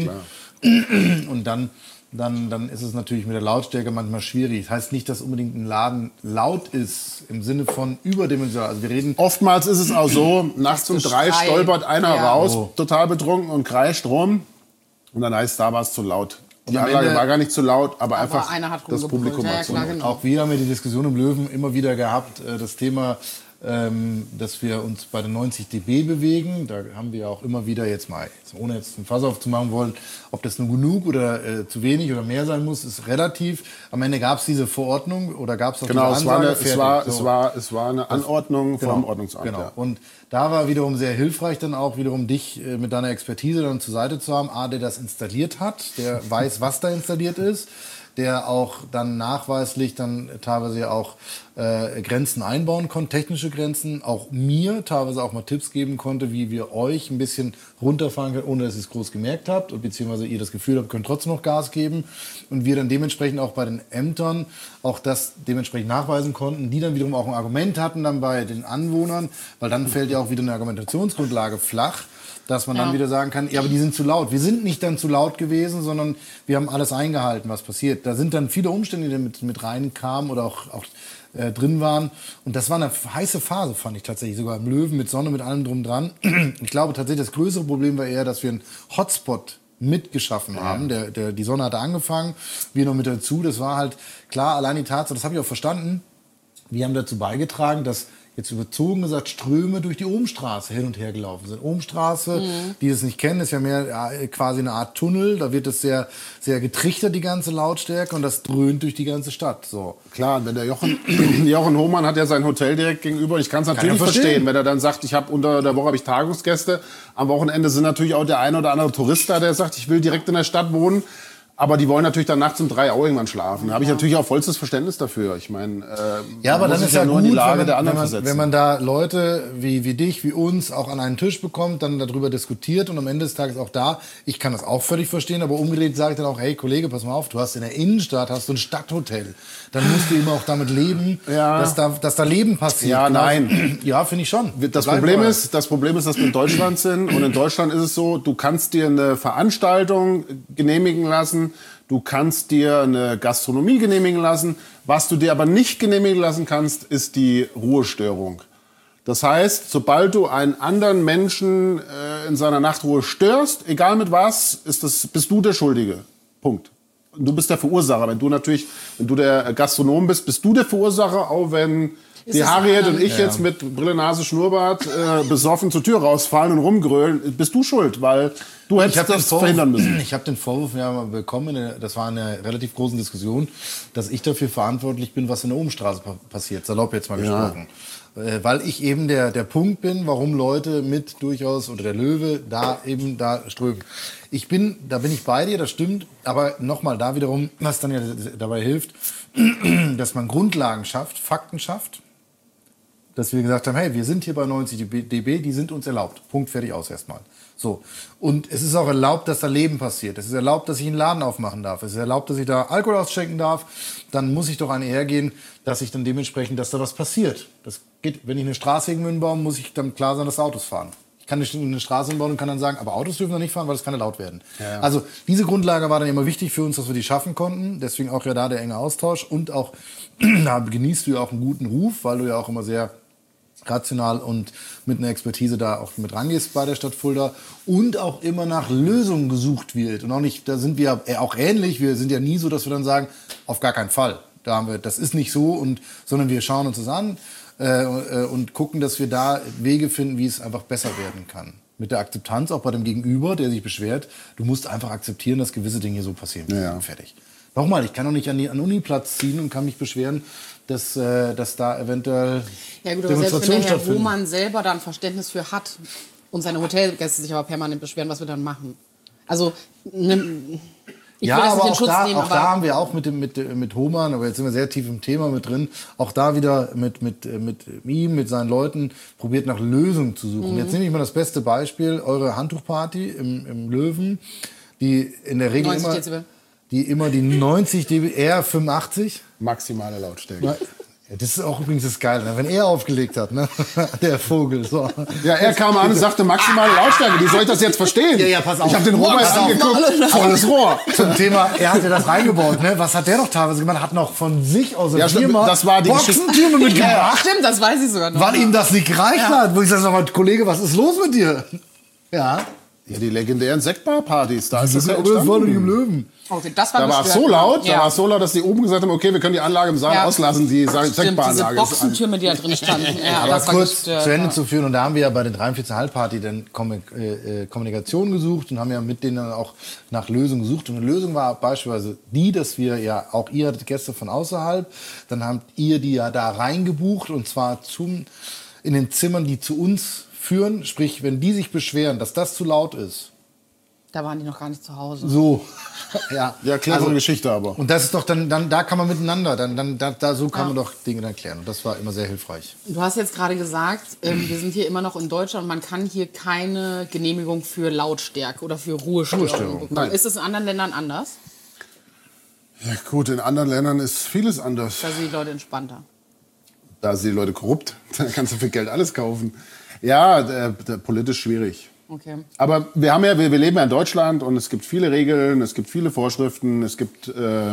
Klar. Und dann, dann, dann ist es natürlich mit der Lautstärke manchmal schwierig. Das heißt nicht, dass unbedingt ein Laden laut ist, im Sinne von überdimensional. Also wir reden Oftmals ist es auch so, nachts um drei Schrei. stolpert einer ja. raus, oh. total betrunken und kreischt rum. Und dann heißt, da war es zu laut. Die am Anlage Ende- war gar nicht zu laut, aber, Aber einfach einer hat das rumgebrüllt. Publikum Ja, ja, war zu klar, laut. genau. Auch wir haben ja die Diskussion im Löwen immer wieder gehabt, äh, das Thema, ähm, dass wir uns bei den neunzig dB bewegen. Da haben wir auch immer wieder jetzt mal, jetzt, ohne jetzt ein Fass aufzumachen wollen, ob das nun genug oder äh, zu wenig oder mehr sein muss, ist relativ. Am Ende gab es diese Verordnung oder gab es auch Genau, diese es war, Ansage. eine, es, fertig. war, So. es, war, es war eine Anordnung vom Genau, Ordnungsamt. Genau. Ja. Und da war wiederum sehr hilfreich, dann auch wiederum dich äh, mit deiner Expertise dann zur Seite zu haben. A, der das installiert hat, der weiß, was da installiert ist, der auch dann nachweislich dann teilweise ja auch äh, Grenzen einbauen konnte, technische Grenzen, auch mir teilweise auch mal Tipps geben konnte, wie wir euch ein bisschen runterfahren können, ohne dass ihr es groß gemerkt habt, und beziehungsweise ihr das Gefühl habt, könnt trotzdem noch Gas geben, und wir dann dementsprechend auch bei den Ämtern auch das dementsprechend nachweisen konnten, die dann wiederum auch ein Argument hatten dann bei den Anwohnern, weil dann fällt ja auch wieder eine Argumentationsgrundlage flach, dass man dann Ja. wieder sagen kann, ja, aber die sind zu laut. Wir sind nicht dann zu laut gewesen, sondern wir haben alles eingehalten, was passiert. Da sind dann viele Umstände, die mit, mit reinkamen oder auch, auch äh, drin waren. Und das war eine heiße Phase, fand ich tatsächlich. Sogar im Löwen, mit Sonne, mit allem drum dran. Ich glaube tatsächlich, das größere Problem war eher, dass wir einen Hotspot mitgeschaffen haben. Der, der, die Sonne hatte angefangen, wir noch mit dazu. Das war halt klar, allein die Tatsache, das habe ich auch verstanden. Wir haben dazu beigetragen, dass jetzt überzogen gesagt Ströme durch die Ohmstraße hin und her gelaufen sind. Ohmstraße, Mhm. die das nicht kennen, ist ja mehr ja, quasi eine Art Tunnel. Da wird es sehr, sehr getrichtert, die ganze Lautstärke, und das dröhnt durch die ganze Stadt. So. Klar, wenn der Jochen, Jochen Hohmann hat ja sein Hotel direkt gegenüber. Ich kann es natürlich ja verstehen. verstehen, wenn er dann sagt, ich habe unter der Woche habe ich Tagungsgäste. Am Wochenende sind natürlich auch der eine oder andere Tourist da, der sagt, ich will direkt in der Stadt wohnen. Aber die wollen natürlich dann nachts um drei auch irgendwann schlafen. Da habe ich natürlich auch vollstes Verständnis dafür. Ich meine, äh, Ja, aber man dann muss ist sich ja nur gut, in die Lage wenn, man, der wenn, anderen man, versetzen. wenn man da Leute wie, wie dich, wie uns auch an einen Tisch bekommt, dann darüber diskutiert und am Ende des Tages auch da, ich kann das auch völlig verstehen, aber umgedreht sage ich dann auch, hey Kollege, pass mal auf, du hast in der Innenstadt hast du ein Stadthotel. Dann musst du immer auch damit leben, Ja. dass, da, dass da Leben passiert. Ja, Genau. nein. Ja, finde ich schon. Das Bleiben Problem wir. ist, das Problem ist, dass wir in Deutschland sind. Und in Deutschland ist es so, du kannst dir eine Veranstaltung genehmigen lassen, du kannst dir eine Gastronomie genehmigen lassen. Was du dir aber nicht genehmigen lassen kannst, ist die Ruhestörung. Das heißt, sobald du einen anderen Menschen äh, in seiner Nachtruhe störst, egal mit was, ist das, bist du der Schuldige. Punkt. Du bist der Verursacher. Wenn du natürlich, wenn du der Gastronom bist, bist du der Verursacher, auch wenn die es Harriet ein- und ich Ja. jetzt mit Brille, Nase, Schnurrbart äh, besoffen zur Tür rausfallen und rumgrölen, bist du schuld, weil du Ich hättest habe den, das Vorwurf- verhindern müssen. ich hab den Vorwurf ja mal bekommen, in der- das war eine relativ großen Diskussion, dass ich dafür verantwortlich bin, was in der Ohmstraße pa passiert, salopp jetzt mal Ja. gesprochen. Äh, Weil ich eben der, der Punkt bin, warum Leute mit durchaus, oder der Löwe, da eben da strömen. Ich bin, da bin ich bei dir, das stimmt, aber nochmal da wiederum, was dann ja dabei hilft, dass man Grundlagen schafft, Fakten schafft, dass wir gesagt haben, hey, wir sind hier bei neunzig dB, die sind uns erlaubt. Punkt, fertig, aus erstmal. So. Und es ist auch erlaubt, dass da Leben passiert. Es ist erlaubt, dass ich einen Laden aufmachen darf. Es ist erlaubt, dass ich da Alkohol ausschenken darf. Dann muss ich doch einhergehen, dass ich dann dementsprechend, dass da was passiert. Das geht, wenn ich eine Straße irgendwo hinbaue, muss ich dann klar sein, dass Autos fahren. Ich kann nicht eine Straße hinbauen und kann dann sagen, aber Autos dürfen da nicht fahren, weil es kann ja laut werden. Ja. Also diese Grundlage war dann immer wichtig für uns, dass wir die schaffen konnten. Deswegen auch ja da der enge Austausch. Und auch, da genießt du ja auch einen guten Ruf, weil du ja auch immer sehr rational und mit einer Expertise da auch mit rangehst bei der Stadt Fulda und auch immer nach Lösungen gesucht wird. Und auch nicht, da sind wir auch ähnlich, wir sind ja nie so, dass wir dann sagen, auf gar keinen Fall. Da haben wir, das ist nicht so, und, sondern wir schauen uns das an. äh, äh, und gucken, dass wir da Wege finden, wie es einfach besser werden kann. Mit der Akzeptanz auch bei dem Gegenüber, der sich beschwert. Du musst einfach akzeptieren, dass gewisse Dinge so passieren. Ja, ja. Fertig. Nochmal, ich kann doch nicht an den Uniplatz ziehen und kann mich beschweren, dass, äh, dass da eventuell Ja gut, aber selbst wenn Demonstrationen der Herr stattfinden. Roman selber da ein Verständnis für hat und seine Hotelgäste sich aber permanent beschweren, was wir dann machen? Also, ne, ich Ja, will das aber nicht in auch, Schutz da, nehmen, auch aber da haben wir auch mit, dem, mit, mit Hohmann, aber jetzt sind wir sehr tief im Thema mit drin, auch da wieder mit, mit, mit ihm, mit seinen Leuten, probiert nach Lösungen zu suchen. Mhm. Jetzt nehme ich mal das beste Beispiel, eure Handtuchparty im, im Löwen, die in der Regel neunzig immer, Dezibel. die immer die neunzig Dezibel, eher fünfundachtzig. Maximale Lautstärke. Ja, das ist auch übrigens das Geile, ne? Wenn er aufgelegt hat, ne? Der Vogel. So. Ja, er kam an und sagte maximale Lautstärke. Wie soll ich das jetzt verstehen? Ja, ja, pass auf. Ich habe den Roman Pass auf. angeguckt, volles Rohr. Zum Thema, er hatte das reingebaut, ne? Was hat der noch teilweise gemacht? Hat noch von sich aus der Ja, stimmt, Firma das war die Boxentürme mitgebracht, Stimmt, das weiß ich sogar noch. weil ihm das nicht gereicht hat. Wo ich sage, sag mal, Kollege, was ist los mit dir? Ja. Ja, die legendären Sektbar-Partys, da ist das ja Das war doch nicht im entstanden. Löwen. Okay, das war Da war es gestört. so laut, da Ja. war es so laut, dass die oben gesagt haben, okay, wir können die Anlage im Saal Ja. auslassen, die Stimmt, diese Sektbaranlage ist an. Boxentürme, die da drin standen. Ja, Aber das war kurz gestört, zu Ende ja. zu führen, und da haben wir ja bei den dreiundvierzig Halb Party dann Kommu- äh, äh, Kommunikation gesucht und haben ja mit denen dann auch nach Lösungen gesucht. Und eine Lösung war beispielsweise die, dass wir ja, auch ihr hattet Gäste von außerhalb, dann habt ihr die ja da reingebucht und zwar zum, in den Zimmern, die zu uns führen. Sprich, wenn die sich beschweren, dass das zu laut ist, Da waren die noch gar nicht zu Hause. so. Ja, Ja, clevere Also- Geschichte aber. Und das ist doch dann, dann da kann man miteinander, dann, dann da, da so kann Ja. man doch Dinge dann klären. Und das war immer sehr hilfreich. Du hast jetzt gerade gesagt, ähm, wir sind hier immer noch in Deutschland und man kann hier keine Genehmigung für Lautstärke oder für Ruhestörung Ruhestörung, bekommen. nein. Ist es in anderen Ländern anders? Ja, gut, in anderen Ländern ist vieles anders. Da sind die Leute entspannter. Da sind die Leute korrupt. Da kannst du für Geld alles kaufen. Ja, der, der, politisch schwierig. Okay. Aber wir haben ja, wir, wir leben ja in Deutschland und es gibt viele Regeln, es gibt viele Vorschriften, es gibt äh,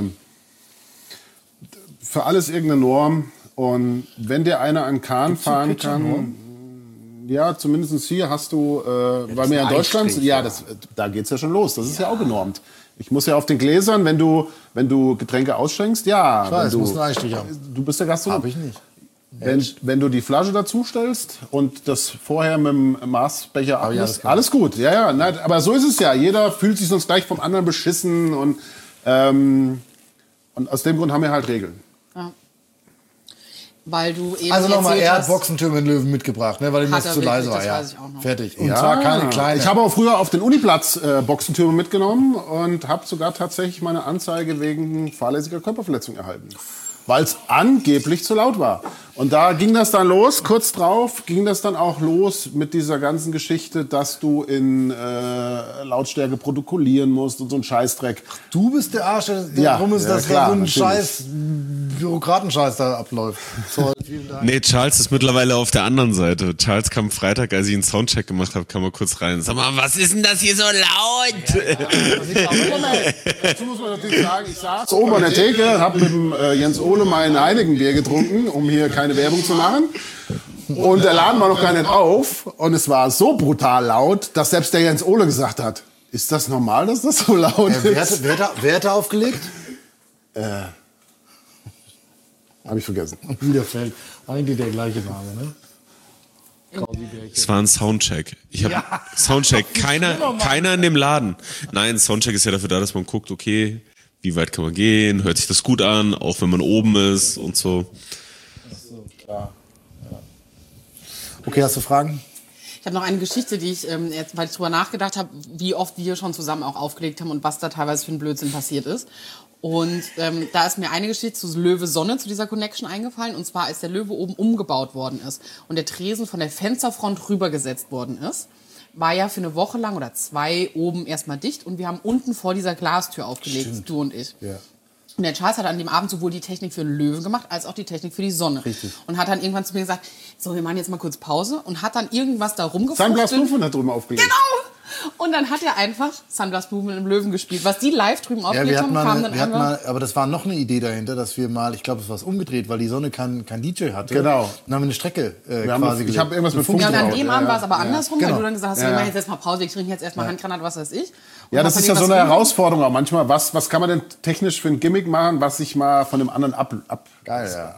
für alles irgendeine Norm. Und wenn dir einer einen Kahn fahren kann, ja, zumindest hier hast du, äh, weil wir ja in Deutschland, Eistrich, ja, ja. das, da geht's ja schon los. Das ist ja, auch genormt. Ich muss ja auf den Gläsern, wenn du, wenn du Getränke ausschenkst, ja, Ich wenn weiß, du, muss einen Eistrich haben. du bist der Gastronom. Hab ich nicht. Wenn, wenn du die Flasche dazu stellst und das vorher mit dem Maßbecher Hab ich alles abmisst, gemacht. alles gut. Ja, ja, nein, aber so ist es ja. Jeder fühlt sich sonst gleich vom anderen beschissen und, ähm, und aus dem Grund haben wir halt Regeln. Ja. Weil du eben Also nochmal, erzählt er hat hast- Boxentürme in Löwen mitgebracht, ne, weil ihm Hat das er zu leise wirklich, war. das Ja. weiß ich auch noch. Fertig. Und zwar keine kleine. Ich habe auch früher auf den Uniplatz äh, Boxentürme mitgenommen und habe sogar tatsächlich meine Anzeige wegen fahrlässiger Körperverletzung erhalten. Weil es angeblich zu laut war. Und da ging das dann los, kurz drauf ging das dann auch los mit dieser ganzen Geschichte, dass du in äh, Lautstärke protokollieren musst und so ein Scheißdreck. Du bist der Arsch, der Ja, drum ist, ja, dass klar, da so ein natürlich. scheiß Bürokratenscheiß da abläuft. Toll, vielen Dank. Nee, Charles ist mittlerweile auf der anderen Seite. Charles kam Freitag, als ich einen Soundcheck gemacht habe, kam er kurz rein. Sag mal, was ist denn das hier so laut? Dazu muss man natürlich sagen, ich saß oben an der Theke, habe mit dem äh, Jens Ole mein Heinigenbier getrunken, um hier keine Werbung zu machen. Und der Laden war noch gar nicht auf. Und es war so brutal laut, dass selbst der Jens Ole gesagt hat, ist das normal, dass das so laut Äh, wer, ist? hat, wer, hat, wer hat da aufgelegt? Habe ich vergessen. Bielefeld. Eigentlich der gleiche Name, ne? Es war ein Soundcheck. Ich habe Soundcheck. Keiner, keiner in dem Laden. Nein, Soundcheck ist ja dafür da, dass man guckt, okay, wie weit kann man gehen? Hört sich das gut an, auch wenn man oben ist und so. Okay, hast du Fragen? Ich habe noch eine Geschichte, die ich, ähm, jetzt, weil ich drüber nachgedacht habe, wie oft wir schon zusammen auch aufgelegt haben und was da teilweise für ein Blödsinn passiert ist. Und ähm, da ist mir eine Geschichte zu Löwe Sonne, zu dieser Connection eingefallen. Und zwar, als der Löwe oben umgebaut worden ist und der Tresen von der Fensterfront rübergesetzt worden ist, war ja für eine Woche lang oder zwei oben erstmal dicht. Und wir haben unten vor dieser Glastür aufgelegt, Stimmt. du und ich. Ja. Und der Charles hat an dem Abend sowohl die Technik für den Löwen gemacht, als auch die Technik für die Sonne. Richtig. Und hat dann irgendwann zu mir gesagt, so, wir machen jetzt mal kurz Pause. Und hat dann irgendwas da Sunglass rumgefuchtelt. Movement hat drüben aufgelegt. Genau! Und dann hat er einfach Sunglass Movement im Löwen gespielt. Was die live drüben Ja, aufgelegt wir hatten haben, mal, kam eine, dann wir hatten einfach... mal, aber das war noch eine Idee dahinter, dass wir mal, ich glaube, es war umgedreht, weil die Sonne kein, kein D J hatte. Genau. Und dann haben wir eine Strecke äh, Wir haben- quasi ich gelegt. habe irgendwas mit Funk Ja, und an drauf. dem Ja, Abend ja. war es aber andersrum, weil Genau. du dann gesagt hast, Ja, wir ja. machen jetzt erstmal Pause, wir trinken jetzt erstmal Handgranat, was weiß ich. Und Ja, das hast ist dann ja so eine irgendwas Herausforderung auch manchmal. Was, was kann man denn technisch für ein Gimmick machen, was sich mal von dem anderen ab... ab Geil, ja.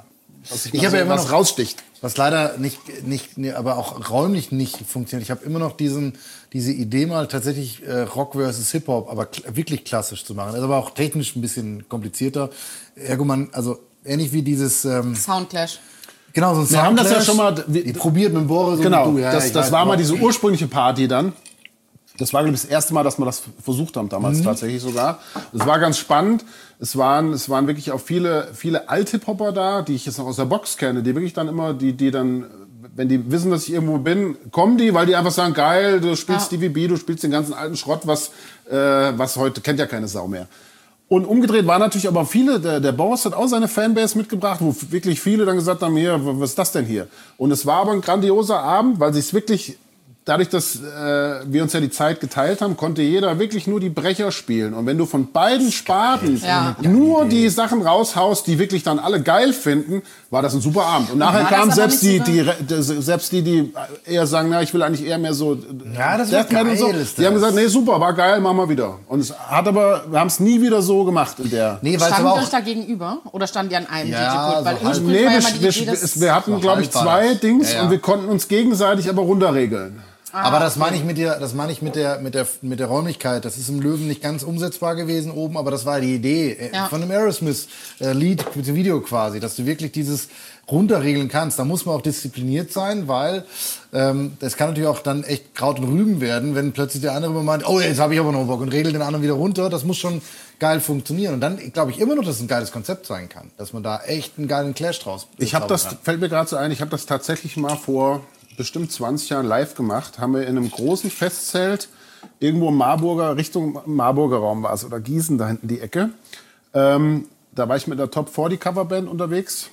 was, Ich habe ja immer was noch raussticht. Was leider nicht, nicht, nee, aber auch räumlich nicht funktioniert. Ich habe immer noch diesen, diese Idee mal tatsächlich äh, Rock versus Hip-Hop, aber kl- wirklich klassisch zu machen. Das ist aber auch technisch ein bisschen komplizierter. Ergo man, also ähnlich wie dieses... Ähm, Soundclash. genau, so ein Wir haben das ja Soundclash. schon mal... Wir, Die probiert mit Boris genau, und du. Ja, das, ich das weiß war auch. mal diese ursprüngliche Party dann. Das war, glaube ich, das erste Mal, dass wir das versucht haben, damals Mhm. tatsächlich sogar. Es war ganz spannend. Es waren, es waren wirklich auch viele, viele Alt-Hip-Hopper da, die ich jetzt noch aus der Box kenne, die wirklich dann immer, die, die dann, wenn die wissen, dass ich irgendwo bin, kommen die, weil die einfach sagen, geil, du spielst Ja. D V B, du spielst den ganzen alten Schrott, was, äh, was heute kennt ja keine Sau mehr. Und umgedreht waren natürlich aber viele, der, der Boris hat auch seine Fanbase mitgebracht, wo wirklich viele dann gesagt haben, hier, was ist das denn hier? Und es war aber ein grandioser Abend, weil sich es wirklich, dadurch, dass äh, wir uns ja die Zeit geteilt haben, konnte jeder wirklich nur die Brecher spielen. Und wenn du von beiden Sparten Ja. nur die Sachen raushaust, die wirklich dann alle geil finden, war das ein super Abend. Und nachher war das kamen aber selbst die, nicht die, die, selbst die, die eher sagen, na, ich will eigentlich eher mehr so Ja, das Death wird Metal und so. geil, ist Die haben das. gesagt, nee, super, war geil, machen wir wieder. Und es hat aber, wir haben es nie wieder so gemacht in der... Nee, weil es Standen aber die euch auch... da gegenüber? Oder standen die an einem Ja, D J-Pult? Weil so ursprünglich Nee, war ja wir, mal die wir, Idee, dass... wir hatten, glaube ich, halb war zwei das. Dings Ja, ja. und wir konnten uns gegenseitig aber runterregeln. Aber das meine ich mit der, das meine ich mit der, mit der, mit der Räumlichkeit. Das ist im Löwen nicht ganz umsetzbar gewesen oben, aber das war die Idee äh, Ja. von dem Aerosmith-Lied mit dem Video quasi, dass du wirklich dieses runterregeln kannst. Da muss man auch diszipliniert sein, weil ähm, das kann natürlich auch dann echt Kraut und Rüben werden, wenn plötzlich der andere meint, oh, jetzt habe ich aber noch Bock und regelt den anderen wieder runter. Das muss schon geil funktionieren. Und dann glaube ich immer noch, dass es ein geiles Konzept sein kann, dass man da echt einen geilen Clash draus Ich habe das, zaubern kann. fällt mir gerade so ein, ich habe das tatsächlich mal vor bestimmt zwanzig Jahren live gemacht. Haben wir in einem großen Festzelt, irgendwo im Marburger, Richtung Marburger Raum war es, oder Gießen, da hinten die Ecke. Ähm, da war ich mit der Top vierzig Coverband unterwegs.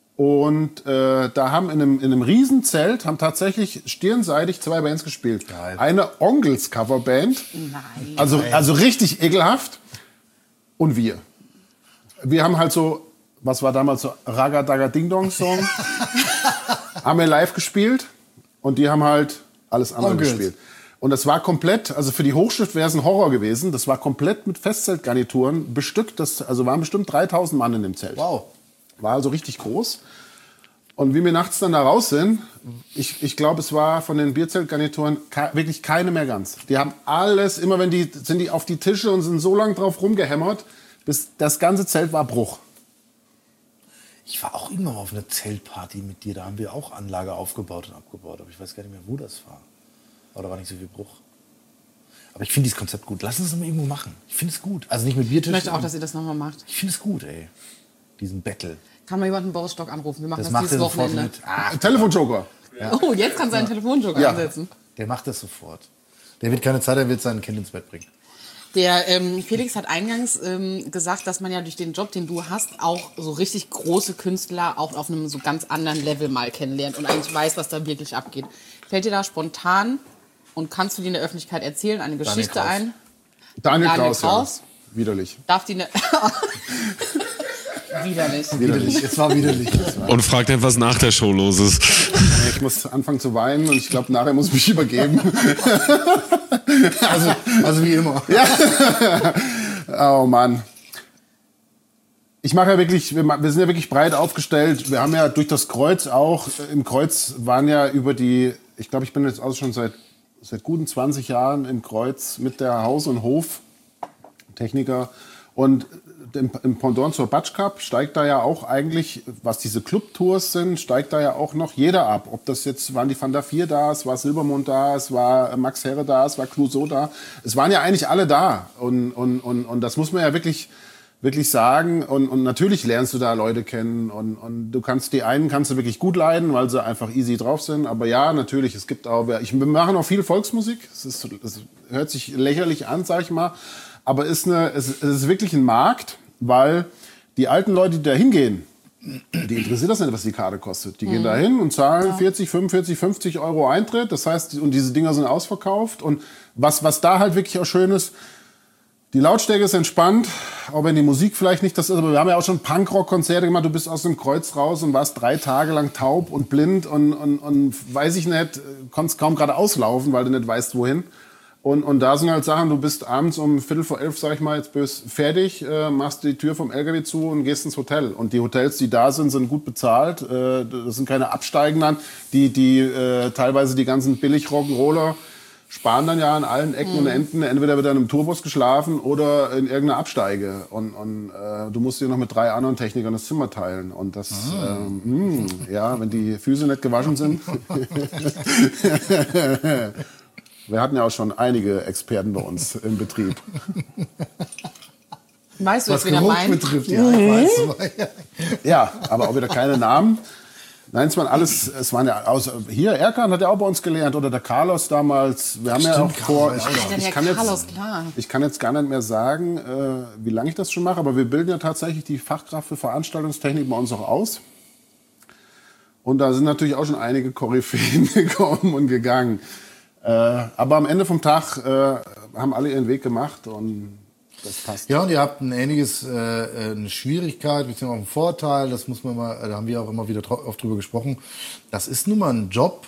Und äh, da haben in einem, in einem Riesenzelt haben tatsächlich stirnseitig zwei Bands gespielt. Geil. Eine Ongles Coverband, Nein. also, also richtig ekelhaft. Und wir. Wir haben halt so, was war damals so, Raga Daga Ding Dong Song, haben wir live gespielt und die haben halt alles andere Ongles. gespielt. Und das war komplett, also für die Hochschrift wäre es ein Horror gewesen, das war komplett mit Festzeltgarnituren bestückt, das, also waren bestimmt dreitausend Mann in dem Zelt. Wow. War also richtig groß. Und wie wir nachts dann da raus sind, ich, ich glaube, es war von den Bierzeltgarnituren ke wirklich keine mehr ganz. Die haben alles, immer wenn die, sind die auf die Tische und sind so lang drauf rumgehämmert, bis das ganze Zelt war Bruch. Ich war auch immer auf einer Zeltparty mit dir. Da haben wir auch Anlage aufgebaut und abgebaut. Aber ich weiß gar nicht mehr, wo das war. Aber da war nicht so viel Bruch. Aber ich finde dieses Konzept gut. Lass uns das mal irgendwo machen. Ich finde es gut. Also nicht mit Ich Biertisch. möchte auch, dass ihr das nochmal macht. Ich finde es gut, ey. Diesen Battle. Kann mal jemand einen Boris Stock anrufen? Wir machen Das das, macht dieses er sofort Wochenende. mit. Ah, Telefonjoker. Oh, jetzt kann sein Telefonjoker Ja. ansetzen. der macht das sofort. Der wird keine Zeit, der wird sein Kind ins Bett bringen. Der ähm, Felix hat eingangs ähm, gesagt, dass man ja durch den Job, den du hast, auch so richtig große Künstler auch auf einem so ganz anderen Level mal kennenlernt und eigentlich weiß, was da wirklich abgeht. Fällt dir da spontan und kannst du dir in der Öffentlichkeit erzählen, eine Geschichte Kraus. ein? Daniel, Daniel Kraus, Kraus. Ja. Widerlich. Darf die ne Wieder nicht. Widerlich. Es war widerlich. Es war- Und fragt dann, was nach der Show los ist. Ich muss anfangen zu weinen und ich glaube, nachher muss ich mich übergeben. Also, also wie immer. Oh Mann. Ich mache ja wirklich, wir, ma- wir sind ja wirklich breit aufgestellt. Wir haben ja durch das Kreuz auch, äh, im Kreuz waren ja über die, ich glaube, ich bin jetzt auch schon seit, seit guten zwanzig Jahren im Kreuz mit der Haus- und Hoftechniker. Und im, im Pendant zur Batsch Cup steigt da ja auch eigentlich, was diese Clubtours sind, steigt da ja auch noch jeder ab. Ob das jetzt, waren die Van der Vier da, es war Silbermond da, es war Max Herre da, es war Clouseau da. Es waren ja eigentlich alle da. Und, und, und, und das muss man ja wirklich, wirklich sagen. Und, und natürlich lernst du da Leute kennen. Und, und du kannst, die einen kannst du wirklich gut leiden, weil sie einfach easy drauf sind. Aber ja, natürlich, es gibt auch, ich, wir machen auch viel Volksmusik. Es ist, es hört sich lächerlich an, sag ich mal. Aber ist eine, es, es ist wirklich ein Markt, weil die alten Leute, die da hingehen, die interessiert das nicht, was die Karte kostet. Die gehen da hin und zahlen vierzig, fünfundvierzig, fünfzig Euro Eintritt. Das heißt, und diese Dinger sind ausverkauft. Und was, was da halt wirklich auch schön ist, die Lautstärke ist entspannt, auch wenn die Musik vielleicht nicht das ist. Aber wir haben ja auch schon Punkrock-Konzerte gemacht. Du bist aus dem Kreuz raus und warst drei Tage lang taub und blind und, und, und weiß ich nicht, konntest kaum gerade auslaufen, weil du nicht weißt, wohin. Und, und da sind halt Sachen, du bist abends um Viertel vor elf, sag ich mal, jetzt bist fertig, äh, machst die Tür vom L K W zu und gehst ins Hotel. Und die Hotels, die da sind, sind gut bezahlt. Äh, das sind keine Absteigenden, die, die äh, teilweise die ganzen Billig-Rock'n'Roller sparen dann ja an allen Ecken mhm. und Enden. Entweder wird dann im Tourbus geschlafen oder in irgendeiner Absteige. Und, und äh, du musst dir noch mit drei anderen Technikern das Zimmer teilen. Und das, ah. ähm, mh, ja, wenn die Füße nicht gewaschen sind. Wir hatten ja auch schon einige Experten bei uns im Betrieb. Weißt du, was wieder Geruch betrifft, ja, ich weiß. Ja, aber auch wieder keine Namen. Nein, es waren alles, es waren ja aus, hier, Erkan hat ja auch bei uns gelernt, oder der Carlos damals. Wir haben Stimmt, ja auch vor, Carlos, ich, ich, der kann Carlos, jetzt, klar. ich kann jetzt gar nicht mehr sagen, äh, wie lange ich das schon mache, aber wir bilden ja tatsächlich die Fachkraft für Veranstaltungstechnik bei uns auch aus. Und da sind natürlich auch schon einige Koryphäen gekommen und gegangen. Äh, aber am Ende vom Tag äh, haben alle ihren Weg gemacht und das passt. Ja, und ihr habt ein ähnliches, äh, eine Schwierigkeit, beziehungsweise auch einen Vorteil, das muss man mal, da haben wir auch immer wieder oft drüber gesprochen. Das ist nun mal ein Job,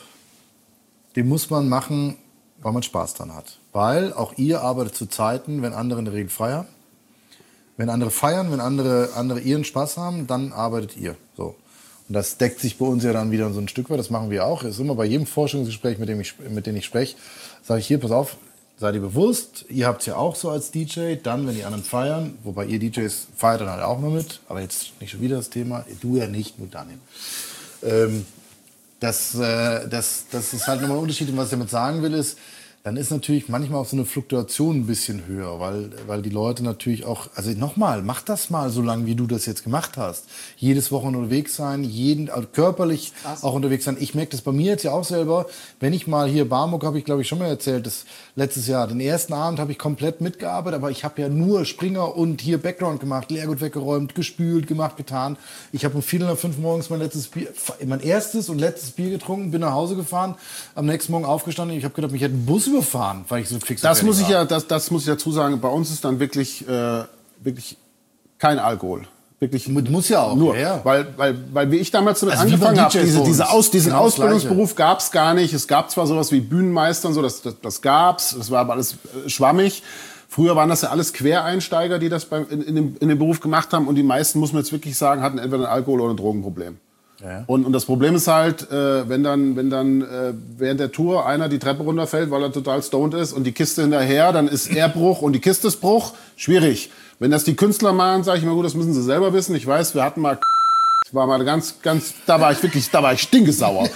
den muss man machen, weil man Spaß dran hat. Weil auch ihr arbeitet zu Zeiten, wenn andere in der Regel frei haben. Wenn andere feiern, wenn andere, andere ihren Spaß haben, dann arbeitet ihr. So. Und das deckt sich bei uns ja dann wieder so ein Stück weit, das machen wir auch. Das ist immer bei jedem Forschungsgespräch, mit dem ich, mit dem ich spreche, sage ich hier, pass auf, seid ihr bewusst, ihr habt es ja auch so als D J, dann, wenn die anderen feiern, wobei ihr D Js feiert dann halt auch noch mit, aber jetzt nicht schon wieder das Thema, du ja nicht, nur Daniel. Ähm, das, äh, das, das ist halt nochmal ein Unterschied, und was ich damit sagen will, ist, dann ist natürlich manchmal auch so eine Fluktuation ein bisschen höher, weil, weil die Leute natürlich auch, also nochmal, mach das mal so lange, wie du das jetzt gemacht hast. Jedes Wochenende unterwegs sein, jeden, also körperlich Krass. Auch unterwegs sein. Ich merke das bei mir jetzt ja auch selber, wenn ich mal hier, Barmuk habe ich glaube ich schon mal erzählt, das letztes Jahr, den ersten Abend habe ich komplett mitgearbeitet, aber ich habe ja nur Springer und hier Background gemacht, Leergut weggeräumt, gespült, gemacht, getan. Ich habe um Viertel nach fünf morgens mein letztes Bier, mein erstes und letztes Bier getrunken, bin nach Hause gefahren, am nächsten Morgen aufgestanden, ich habe gedacht, mich hätte ein Bus überfahren, weil ich so fix das muss ich ja, das, das muss ich dazu sagen. Bei uns ist dann wirklich, äh, wirklich kein Alkohol. Wirklich muss ja auch. Nur, ja. weil, weil, weil wie ich damals damit also angefangen habe, diese, diese Aus, diesen genau Ausbildungsberuf gab es gar nicht. Es gab zwar sowas wie Bühnenmeister und so, das, das, das gab's. Das war aber alles äh, schwammig. Früher waren das ja alles Quereinsteiger, die das beim, in, in, dem, in dem Beruf gemacht haben. Und die meisten, muss man jetzt wirklich sagen, hatten entweder ein Alkohol- oder ein Drogenproblem. Ja. Und, und das Problem ist halt, äh, wenn dann, wenn dann äh, während der Tour einer die Treppe runterfällt, weil er total stoned ist und die Kiste hinterher, dann ist er Bruch und die Kiste ist Bruch. Schwierig. Wenn das die Künstler machen, sage ich mal, gut, das müssen sie selber wissen. Ich weiß, wir hatten mal, war mal ganz, ganz, da war ich wirklich, da war ich stinkesauer.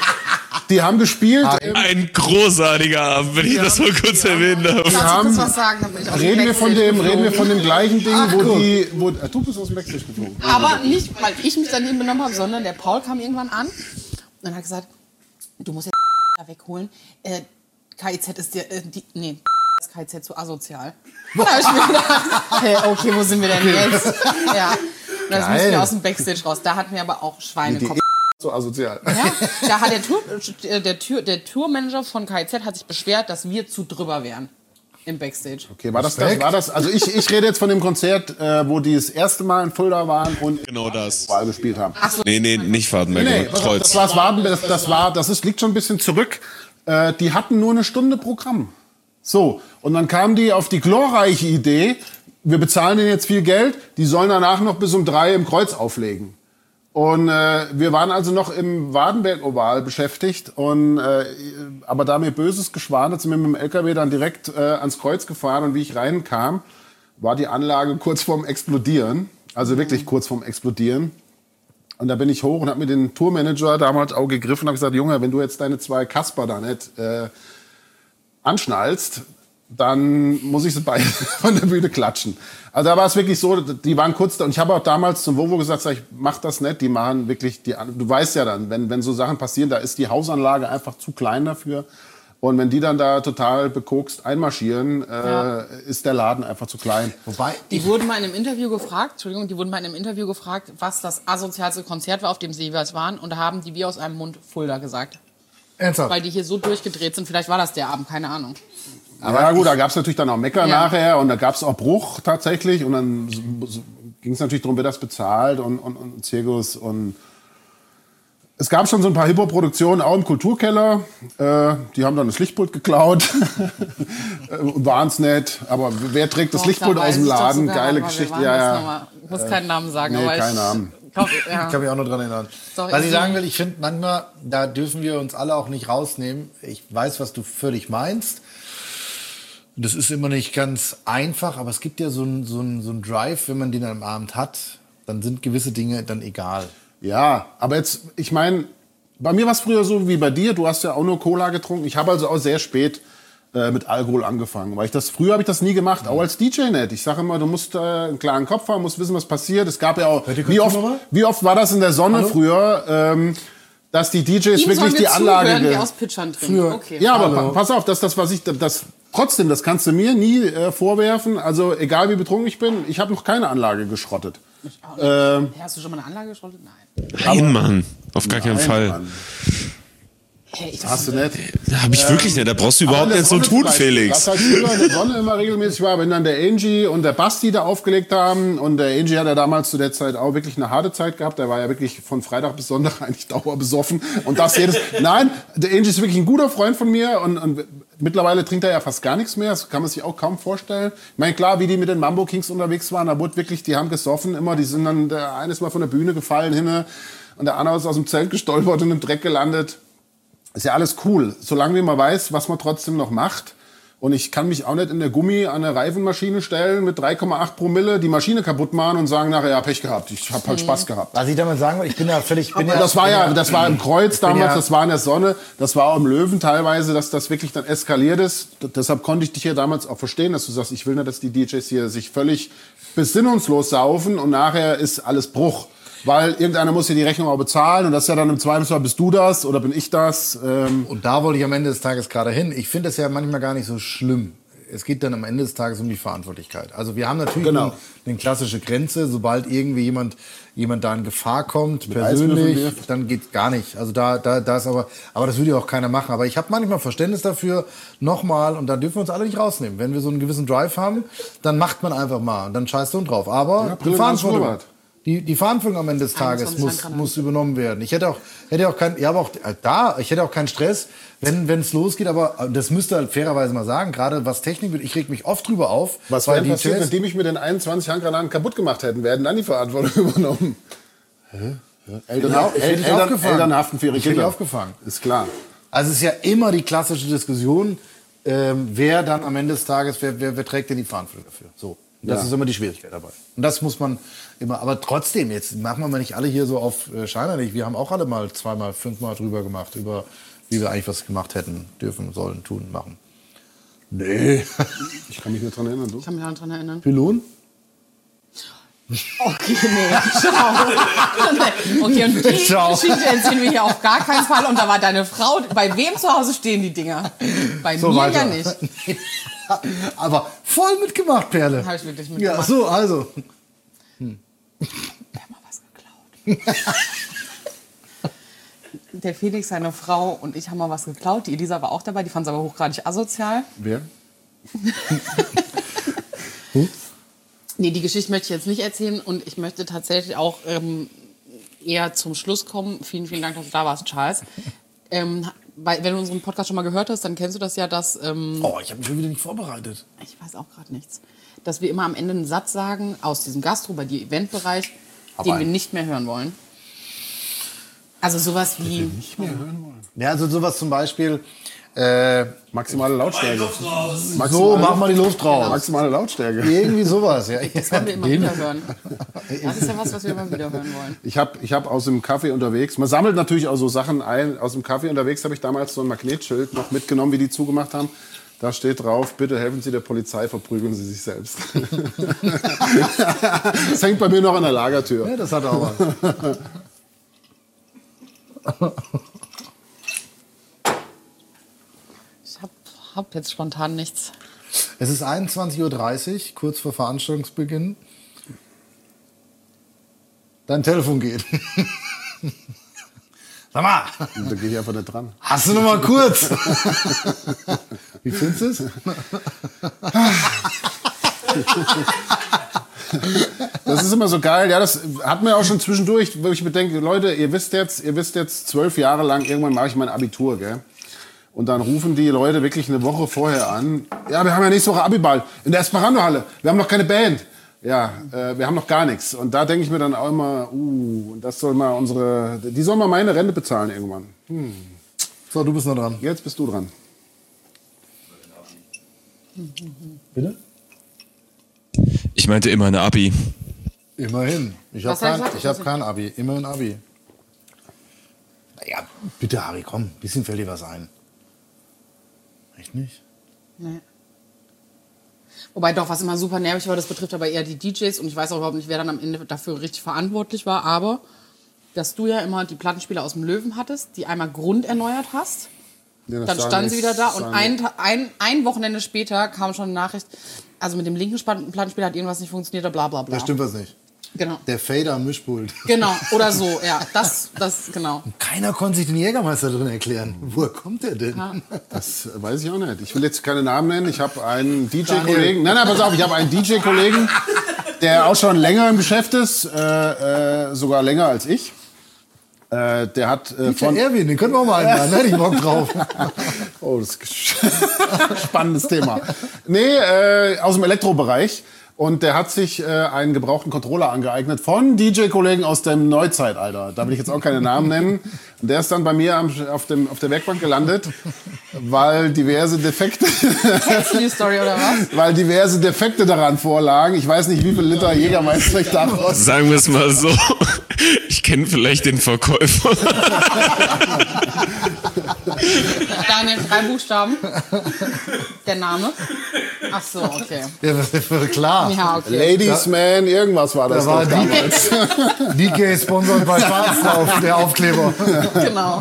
Die haben gespielt. Ein großartiger Abend, wenn ich ja, das mal kurz ja, erwähnen darf. Die haben, was sagen, dann bin ich reden wir von dem, reden wir von dem gleichen Ding, Ach, wo gut. die, wo, äh, du bist aus dem Backstage geflogen. Aber nicht, weil ich mich daneben benommen habe, sondern der Paul kam irgendwann an und hat gesagt, du musst jetzt da wegholen. Äh, K I Z ist dir, äh, die, nee, ist K I Z zu asozial. Da habe ich mir gedacht, hey, okay, wo sind wir denn jetzt? Ja, und dann müssen wir aus dem Backstage raus. Da hatten wir aber auch Schweinekopf. So asozial. Ja, da hat der, Tour, der, Tour, der Tourmanager von K I Z hat sich beschwert, dass wir zu drüber wären im Backstage. Okay, war das, das war das? Also ich, ich rede jetzt von dem Konzert, äh, wo die das erste Mal in Fulda waren und genau das Wahl gespielt haben. Ach so. Nee, nee, nicht Wartenberg, nee, nee, Kreuz. Das, das, war's, das, das war, das ist, liegt schon ein bisschen zurück. Äh, die hatten nur eine Stunde Programm. So, und dann kamen die auf die glorreiche Idee, wir bezahlen denen jetzt viel Geld, die sollen danach noch bis um drei im Kreuz auflegen. Und äh, wir waren also noch im Wartenberg-Oval beschäftigt. Und, äh, aber da mir Böses geschwant hat, sind wir mit dem L K W dann direkt äh, ans Kreuz gefahren. Und wie ich reinkam, war die Anlage kurz vorm Explodieren. Also wirklich kurz vorm Explodieren. Und da bin ich hoch und habe mir den Tourmanager damals auch gegriffen und habe gesagt, Junge, wenn du jetzt deine zwei Kasper da nicht äh, anschnallst, dann muss ich sie beide von der Bühne klatschen. Also da war es wirklich so, die waren kurz da. Und ich habe auch damals zum Vovo gesagt, sag ich, mach das nicht. Die machen wirklich, die, du weißt ja dann, wenn, wenn so Sachen passieren, da ist die Hausanlage einfach zu klein dafür. Und wenn die dann da total bekokst einmarschieren, äh, ja. ist der Laden einfach zu klein. Wobei, die wurden mal in einem Interview gefragt, Entschuldigung, die wurden mal in einem Interview gefragt, was das asozialste Konzert war, auf dem sie jeweils waren. Und da haben die wie aus einem Mund Fulda gesagt. Ernsthaft? Weil die hier so durchgedreht sind. Vielleicht war das der Abend, keine Ahnung. Aber ja gut, da gab es natürlich dann auch Mecker ja. nachher und da gab es auch Bruch tatsächlich und dann ging es natürlich darum, wird das bezahlt und, und, und Zirkus und Es gab schon so ein paar Hip-Hop-Produktionen, auch im Kulturkeller. Äh, die haben dann das Lichtpult geklaut. Waren's nett. Aber wer trägt das Doch, Lichtpult da aus dem weiß ich doch Laden? sogar, Geile aber Geschichte. wir Ja, waren das ja. nochmal. Ich muss keinen Namen sagen, Nee, aber keinen ich, Namen. Glaub, ja. Ich kann mich auch noch dran erinnern. Doch, Was ich ich- sagen will, ich finde manchmal, da dürfen wir uns alle auch nicht rausnehmen. Ich weiß, was du völlig meinst. Das ist immer nicht ganz einfach, aber es gibt ja so einen so einen- so einen Drive, wenn man den am Abend hat, dann sind gewisse Dinge dann egal. Ja, aber jetzt, ich meine, bei mir war es früher so wie bei dir. Du hast ja auch nur Cola getrunken. Ich habe also auch sehr spät äh, mit Alkohol angefangen. Weil ich das, früher habe ich das nie gemacht, auch als D J nicht. Ich sage immer, du musst äh, einen klaren Kopf haben, musst wissen, was passiert. Es gab ja auch, Hört ihr wie kurz oft, zu nochmal? wie oft war das in der Sonne Hallo? früher, ähm, dass die D Js Ihm wirklich sollen wir die Anlage... zuhören, ge- wie aus Pitchern trinkt. Früher- Okay. Ja, aber Hallo. pa pass auf, das, das, was ich, das, trotzdem, das kannst du mir nie äh, vorwerfen. Also, egal wie betrunken ich bin, ich habe noch keine Anlage geschrottet. Ähm, Hey, hast du schon mal eine Anlage geschrottet? Nein. Nein, Mann. Auf gar keinen Nein, Fall. Mann. Hey, ich Hast du nicht? Da hab ich wirklich nicht. Da brauchst du überhaupt Aber in nicht der so Sonne tun, vielleicht. Felix. Was halt früher in der Sonne immer regelmäßig war, wenn dann der Angie und der Basti da aufgelegt haben. Und der Angie hat ja damals zu der Zeit auch wirklich eine harte Zeit gehabt. Der war ja wirklich von Freitag bis Sonntag eigentlich dauerbesoffen. Und das jedes... Nein, der Angie ist wirklich ein guter Freund von mir. Und, und mittlerweile trinkt er ja fast gar nichts mehr. Das kann man sich auch kaum vorstellen. Ich meine, klar, wie die mit den Mambo Kings unterwegs waren, da wurde wirklich, die haben gesoffen immer. Die sind dann, der eine ist mal von der Bühne gefallen hinne. Und der andere ist aus dem Zelt gestolpert und im Dreck gelandet. Ist ja alles cool, solange wie man weiß, was man trotzdem noch macht. Und ich kann mich auch nicht in der Gummi an eine Reifenmaschine stellen mit drei Komma acht Promille, die Maschine kaputt machen und sagen nachher, ja, Pech gehabt, ich habe halt Spaß gehabt. Was ich damit sagen will, ich bin ja völlig... Bin ja, Das war bin ja, das war im Kreuz damals, ja- das war in der Sonne, das war auch im Löwen teilweise, dass das wirklich dann eskaliert ist. D deshalb konnte ich dich ja damals auch verstehen, dass du sagst, ich will nicht, dass die D Js hier sich völlig besinnungslos saufen und nachher ist alles Bruch. Weil irgendeiner muss ja die Rechnung auch bezahlen und das ist ja dann im Zweifelsfall, bist du das oder bin ich das? Ähm, Und da wollte ich am Ende des Tages gerade hin. Ich finde es ja manchmal gar nicht so schlimm. Es geht dann am Ende des Tages um die Verantwortlichkeit. Also wir haben natürlich Genau. eine, eine klassische Grenze. Sobald irgendwie jemand, jemand da in Gefahr kommt, Eiswürfeln persönlich, wirft. dann geht gar nicht. Also da, da, da ist aber, aber das würde ja auch keiner machen. Aber ich habe manchmal Verständnis dafür, nochmal, und da dürfen wir uns alle nicht rausnehmen. Wenn wir so einen gewissen Drive haben, dann macht man einfach mal und dann scheißt du drauf. Aber Ja, die Brille Verantwortung, Schnurrbart. die, die Verantwortung am Ende des Tages einundzwanzig muss, Handgranaten. muss übernommen werden. Ich hätte auch, hätte auch kein, ja, aber auch äh, da, ich hätte auch keinen Stress, wenn wenn es losgeht. Aber äh, das müsste halt fairerweise mal sagen, gerade was Technik wird. Ich reg mich oft drüber auf. was bei wäre passiert, D Js. wenn die mich mit den einundzwanzig Handgranaten kaputt gemacht hätten? Werden dann die Verantwortung übernommen? Eltern, Ich hätte dich Eltern, aufgefangen. Eltern haften für ihre Ich hätte dich Kinder. aufgefangen. Ist klar. Also es ist ja immer die klassische Diskussion, ähm, wer dann am Ende des Tages, wer, wer, wer trägt denn die Verantwortung dafür? So. Und das Ja. ist immer die Schwierigkeit dabei. Und das muss man immer, aber trotzdem, jetzt machen wir mal nicht alle hier so auf äh, scheinheilig. Wir haben auch alle mal zweimal, fünfmal drüber gemacht, über wie wir eigentlich was gemacht hätten, dürfen, sollen, tun, machen. Nee. Ich kann mich nicht dran erinnern. Du? kann mich daran erinnern. Pylon? Okay, nee, ciao. Nee. Okay, und die Ciao. Geschichte erzählen wir hier auf gar keinen Fall. Und da war deine Frau, bei wem zu Hause stehen die Dinger? Bei So mir weiter. ja nicht. Aber voll mitgemacht, Perle. Habe ich wirklich Ja, mitgemacht. so, also. Wir haben mal was geklaut. Der Felix, seine Frau und ich haben mal was geklaut. Die Elisa war auch dabei, die fand es aber hochgradig asozial. Wer? Nee, die Geschichte möchte ich jetzt nicht erzählen und ich möchte tatsächlich auch ähm, eher zum Schluss kommen. Vielen, vielen Dank, dass du da warst, Charles. Ähm, weil, wenn du unseren Podcast schon mal gehört hast, dann kennst du das ja, dass... Ähm, Oh, ich habe mich schon wieder nicht vorbereitet. ich weiß auch gerade nichts. Dass wir immer am Ende einen Satz sagen aus diesem Gastro, bei dir Eventbereich, den ein. wir nicht mehr hören wollen. Also sowas wie... Ja, also sowas zum Beispiel. Äh, Maximale Lautstärke. so, mach mal die Luft raus. Maximale Lautstärke. Irgendwie sowas, ja. Das wollen wir immer wieder hören. Das ist ja was, was wir immer wieder hören wollen. Ich habe ich hab aus dem Café unterwegs, man sammelt natürlich auch so Sachen ein. Aus dem Café unterwegs habe ich damals so ein Magnetschild noch mitgenommen, wie die zugemacht haben. Da steht drauf, bitte helfen Sie der Polizei, verprügeln Sie sich selbst. Das hängt bei mir noch an der Lagertür. Ja, das hat auch was. Ich hab, hab jetzt spontan nichts. Es ist einundzwanzig Uhr dreißig, kurz vor Veranstaltungsbeginn. Dein Telefon geht. Sag mal, Da gehe ich einfach nicht dran. hast du noch mal kurz? Wie findest du es? Das ist immer so geil. Ja, das hat mir auch schon zwischendurch, wo ich bedenke, Leute, ihr wisst jetzt, ihr wisst jetzt zwölf Jahre lang, irgendwann mache ich mein Abitur, gell? Und dann rufen die Leute wirklich eine Woche vorher an. Ja, wir haben ja nächste Woche Abiball in der Esperanto-Halle. Wir haben noch keine Band. Ja, äh, wir haben noch gar nichts. Und da denke ich mir dann auch immer, uh, das soll mal unsere, die sollen mal meine Rente bezahlen irgendwann. Hm. So, du bist noch dran. Jetzt bist du dran. Bitte? Ich meinte immer eine Abi. Immerhin. Ich habe Was hat er kein, gesagt? ich hab kein Abi. Immerhin Abi. Naja, bitte, Harry, komm. Ein bisschen fällt dir was ein. Echt nicht? Nee. Wobei doch, was immer super nervig war, das betrifft aber eher die D Js und ich weiß auch überhaupt nicht, wer dann am Ende dafür richtig verantwortlich war, aber dass du ja immer die Plattenspieler aus dem Löwen hattest, die einmal grunderneuert hast, Ja, das dann sagen standen sie jetzt- wieder da und sagen- ein, Ta- ein, ein Wochenende später kam schon eine Nachricht, also mit dem linken Span- Plattenspieler hat irgendwas nicht funktioniert, bla bla bla. Da stimmt was nicht. Genau, Der Fader am Mischpult. genau, oder so, ja, das, das, genau. Keiner konnte sich den Jägermeister drin erklären. Woher kommt der denn? Das weiß ich auch nicht. Ich will jetzt keine Namen nennen. Ich habe einen D J-Kollegen. Nein, nein, pass auf, ich habe einen D J-Kollegen, der auch schon länger im Geschäft ist, äh, äh, sogar länger als ich. Äh, der hat äh, Von von Erwin, den können wir auch mal einladen. Da hätte ich Bock drauf. Oh, das ist ein spannendes Thema. Nee, äh, aus dem Elektrobereich. Und der hat sich äh, einen gebrauchten Controller angeeignet von D J-Kollegen aus dem Neuzeitalter. Da will ich jetzt auch keine Namen nennen. Und der ist dann bei mir am, auf, dem, auf der Werkbank gelandet, weil diverse Defekte, Kennst du die Story oder was? weil diverse Defekte daran vorlagen. Ich weiß nicht, wie viel Liter Jägermeister ich daraus. Sagen wir es mal so. Ich kenne vielleicht den Verkäufer. Daniel, drei Buchstaben. Der Name. Ach so, okay. Ja, das ist klar. Ja, okay. Ladies Man, irgendwas war das Da war doch die- damals. D K sponsert bei Schwarzlauf, der Aufkleber. Genau.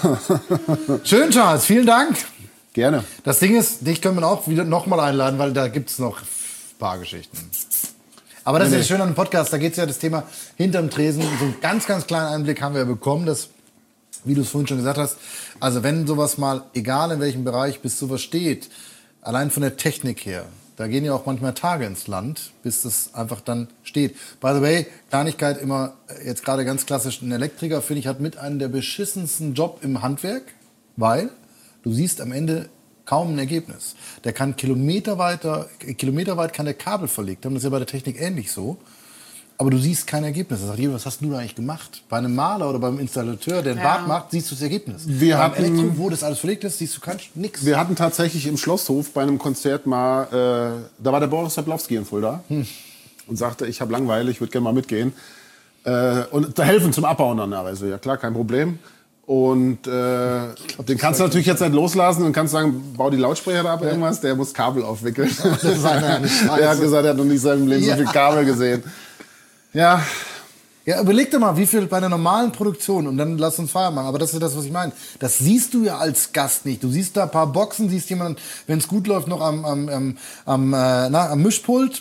Schön, Charles, vielen Dank. Gerne. Das Ding ist, dich können wir auch wieder nochmal einladen, weil da gibt es noch ein paar Geschichten. Aber das ist ja schön an dem Podcast, da geht es ja das Thema hinterm Tresen. So einen ganz, ganz kleinen Einblick haben wir ja bekommen, dass, wie du es vorhin schon gesagt hast, also wenn sowas mal, egal in welchem Bereich, bis sowas steht, allein von der Technik her, da gehen ja auch manchmal Tage ins Land, bis das einfach dann steht. By the way, Kleinigkeit immer, jetzt gerade ganz klassisch, ein Elektriker, finde ich, hat mit einem der beschissensten Job im Handwerk, weil du siehst am Ende kaum ein Ergebnis. Der kann kilometerweiter, kilometerweit kann der Kabel verlegt haben, das ist ja bei der Technik ähnlich so. Aber du siehst kein Ergebnis. Da sagt jemand, was hast du da eigentlich gemacht? Bei einem Maler oder beim Installateur, der ein Ja. Mhm. Bad macht, siehst du das Ergebnis. Wir Beim hatten- Elektro, wo das alles verlegt ist, siehst du kein, nix. Wir hatten tatsächlich im Schlosshof bei einem Konzert mal, äh, da war der Boris Zablowski in Fulda und sagte, ich habe Langeweile, ich würde gerne mal mitgehen. Äh, und da helfen zum Abbauen dann. Also ja klar, kein Problem. Und äh, den kannst du natürlich jetzt nicht loslassen und kannst sagen, bau die Lautsprecher da ab, irgendwas. Der muss Kabel aufwickeln. Das ist eine, eine Scheiße. Der hat gesagt, er hat noch nie in seinem Leben Ja. so viel Kabel gesehen. Ja, Ja, überleg dir mal, wie viel bei einer normalen Produktion, und dann lass uns Feier machen, aber das ist das, was ich meine. Das siehst du ja als Gast nicht. Du siehst da ein paar Boxen, siehst jemanden, wenn es gut läuft, noch am, am, am, am, äh, na, am Mischpult.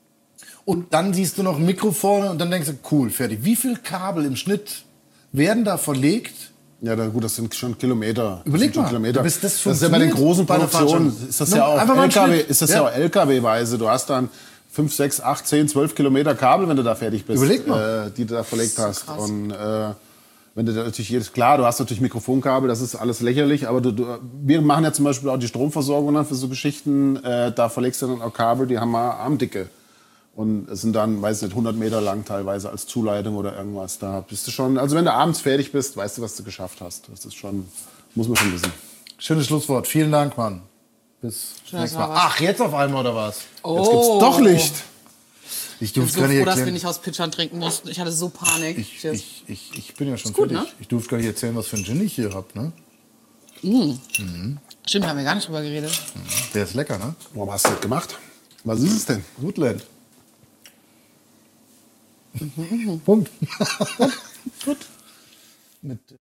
Und dann siehst du noch ein Mikrofon und dann denkst du, cool, fertig. Wie viel Kabel im Schnitt werden da verlegt? ja, da, gut, das sind schon Kilometer. Überleg das sind schon mal, Kilometer. bis das das ist ja bei den funktioniert großen bei einer Produktionen, Veranstaltung. ist das Nur ja auch einfach mal einen L K W, Schnitt. ist das ja, Ja. auch L K W-weise. Du hast dann fünf, sechs, acht, zehn, zwölf Kilometer Kabel, wenn du da fertig bist, Überleg mal. Äh, die du da verlegt hast. krass. Und äh, wenn du da natürlich jedes, klar, du hast natürlich Mikrofonkabel, das ist alles lächerlich, aber du, du, wir machen ja zum Beispiel auch die Stromversorgung dann für so Geschichten, äh, da verlegst du dann auch Kabel, die haben wir Armdicke. Und es sind dann, weiß nicht, hundert Meter lang teilweise als Zuleitung oder irgendwas. Da bist du schon, also wenn du abends fertig bist, weißt du, was du geschafft hast. Das ist schon, muss man schon wissen. Schönes Schlusswort. Vielen Dank, Mann. Bis Schön, nächstes das Mal. war was. Ach, jetzt auf einmal oder was? Oh. Jetzt gibt's doch Licht. Ich Ich bin durfte so gar nicht froh, dass wir erklären. nicht aus Pitchern trinken mussten. Ich hatte so Panik. Ich, Cheers. ich, ich, ich bin ja schon gut, fertig. ne? Ich durfte gar nicht erzählen, was für einen Gin ich hier hab, ne? Stimmt, haben wir gar nicht drüber geredet. Der ist lecker, ne? Warum hast du das gemacht? Was ist es denn? Woodland. Punkt. Gut. Mit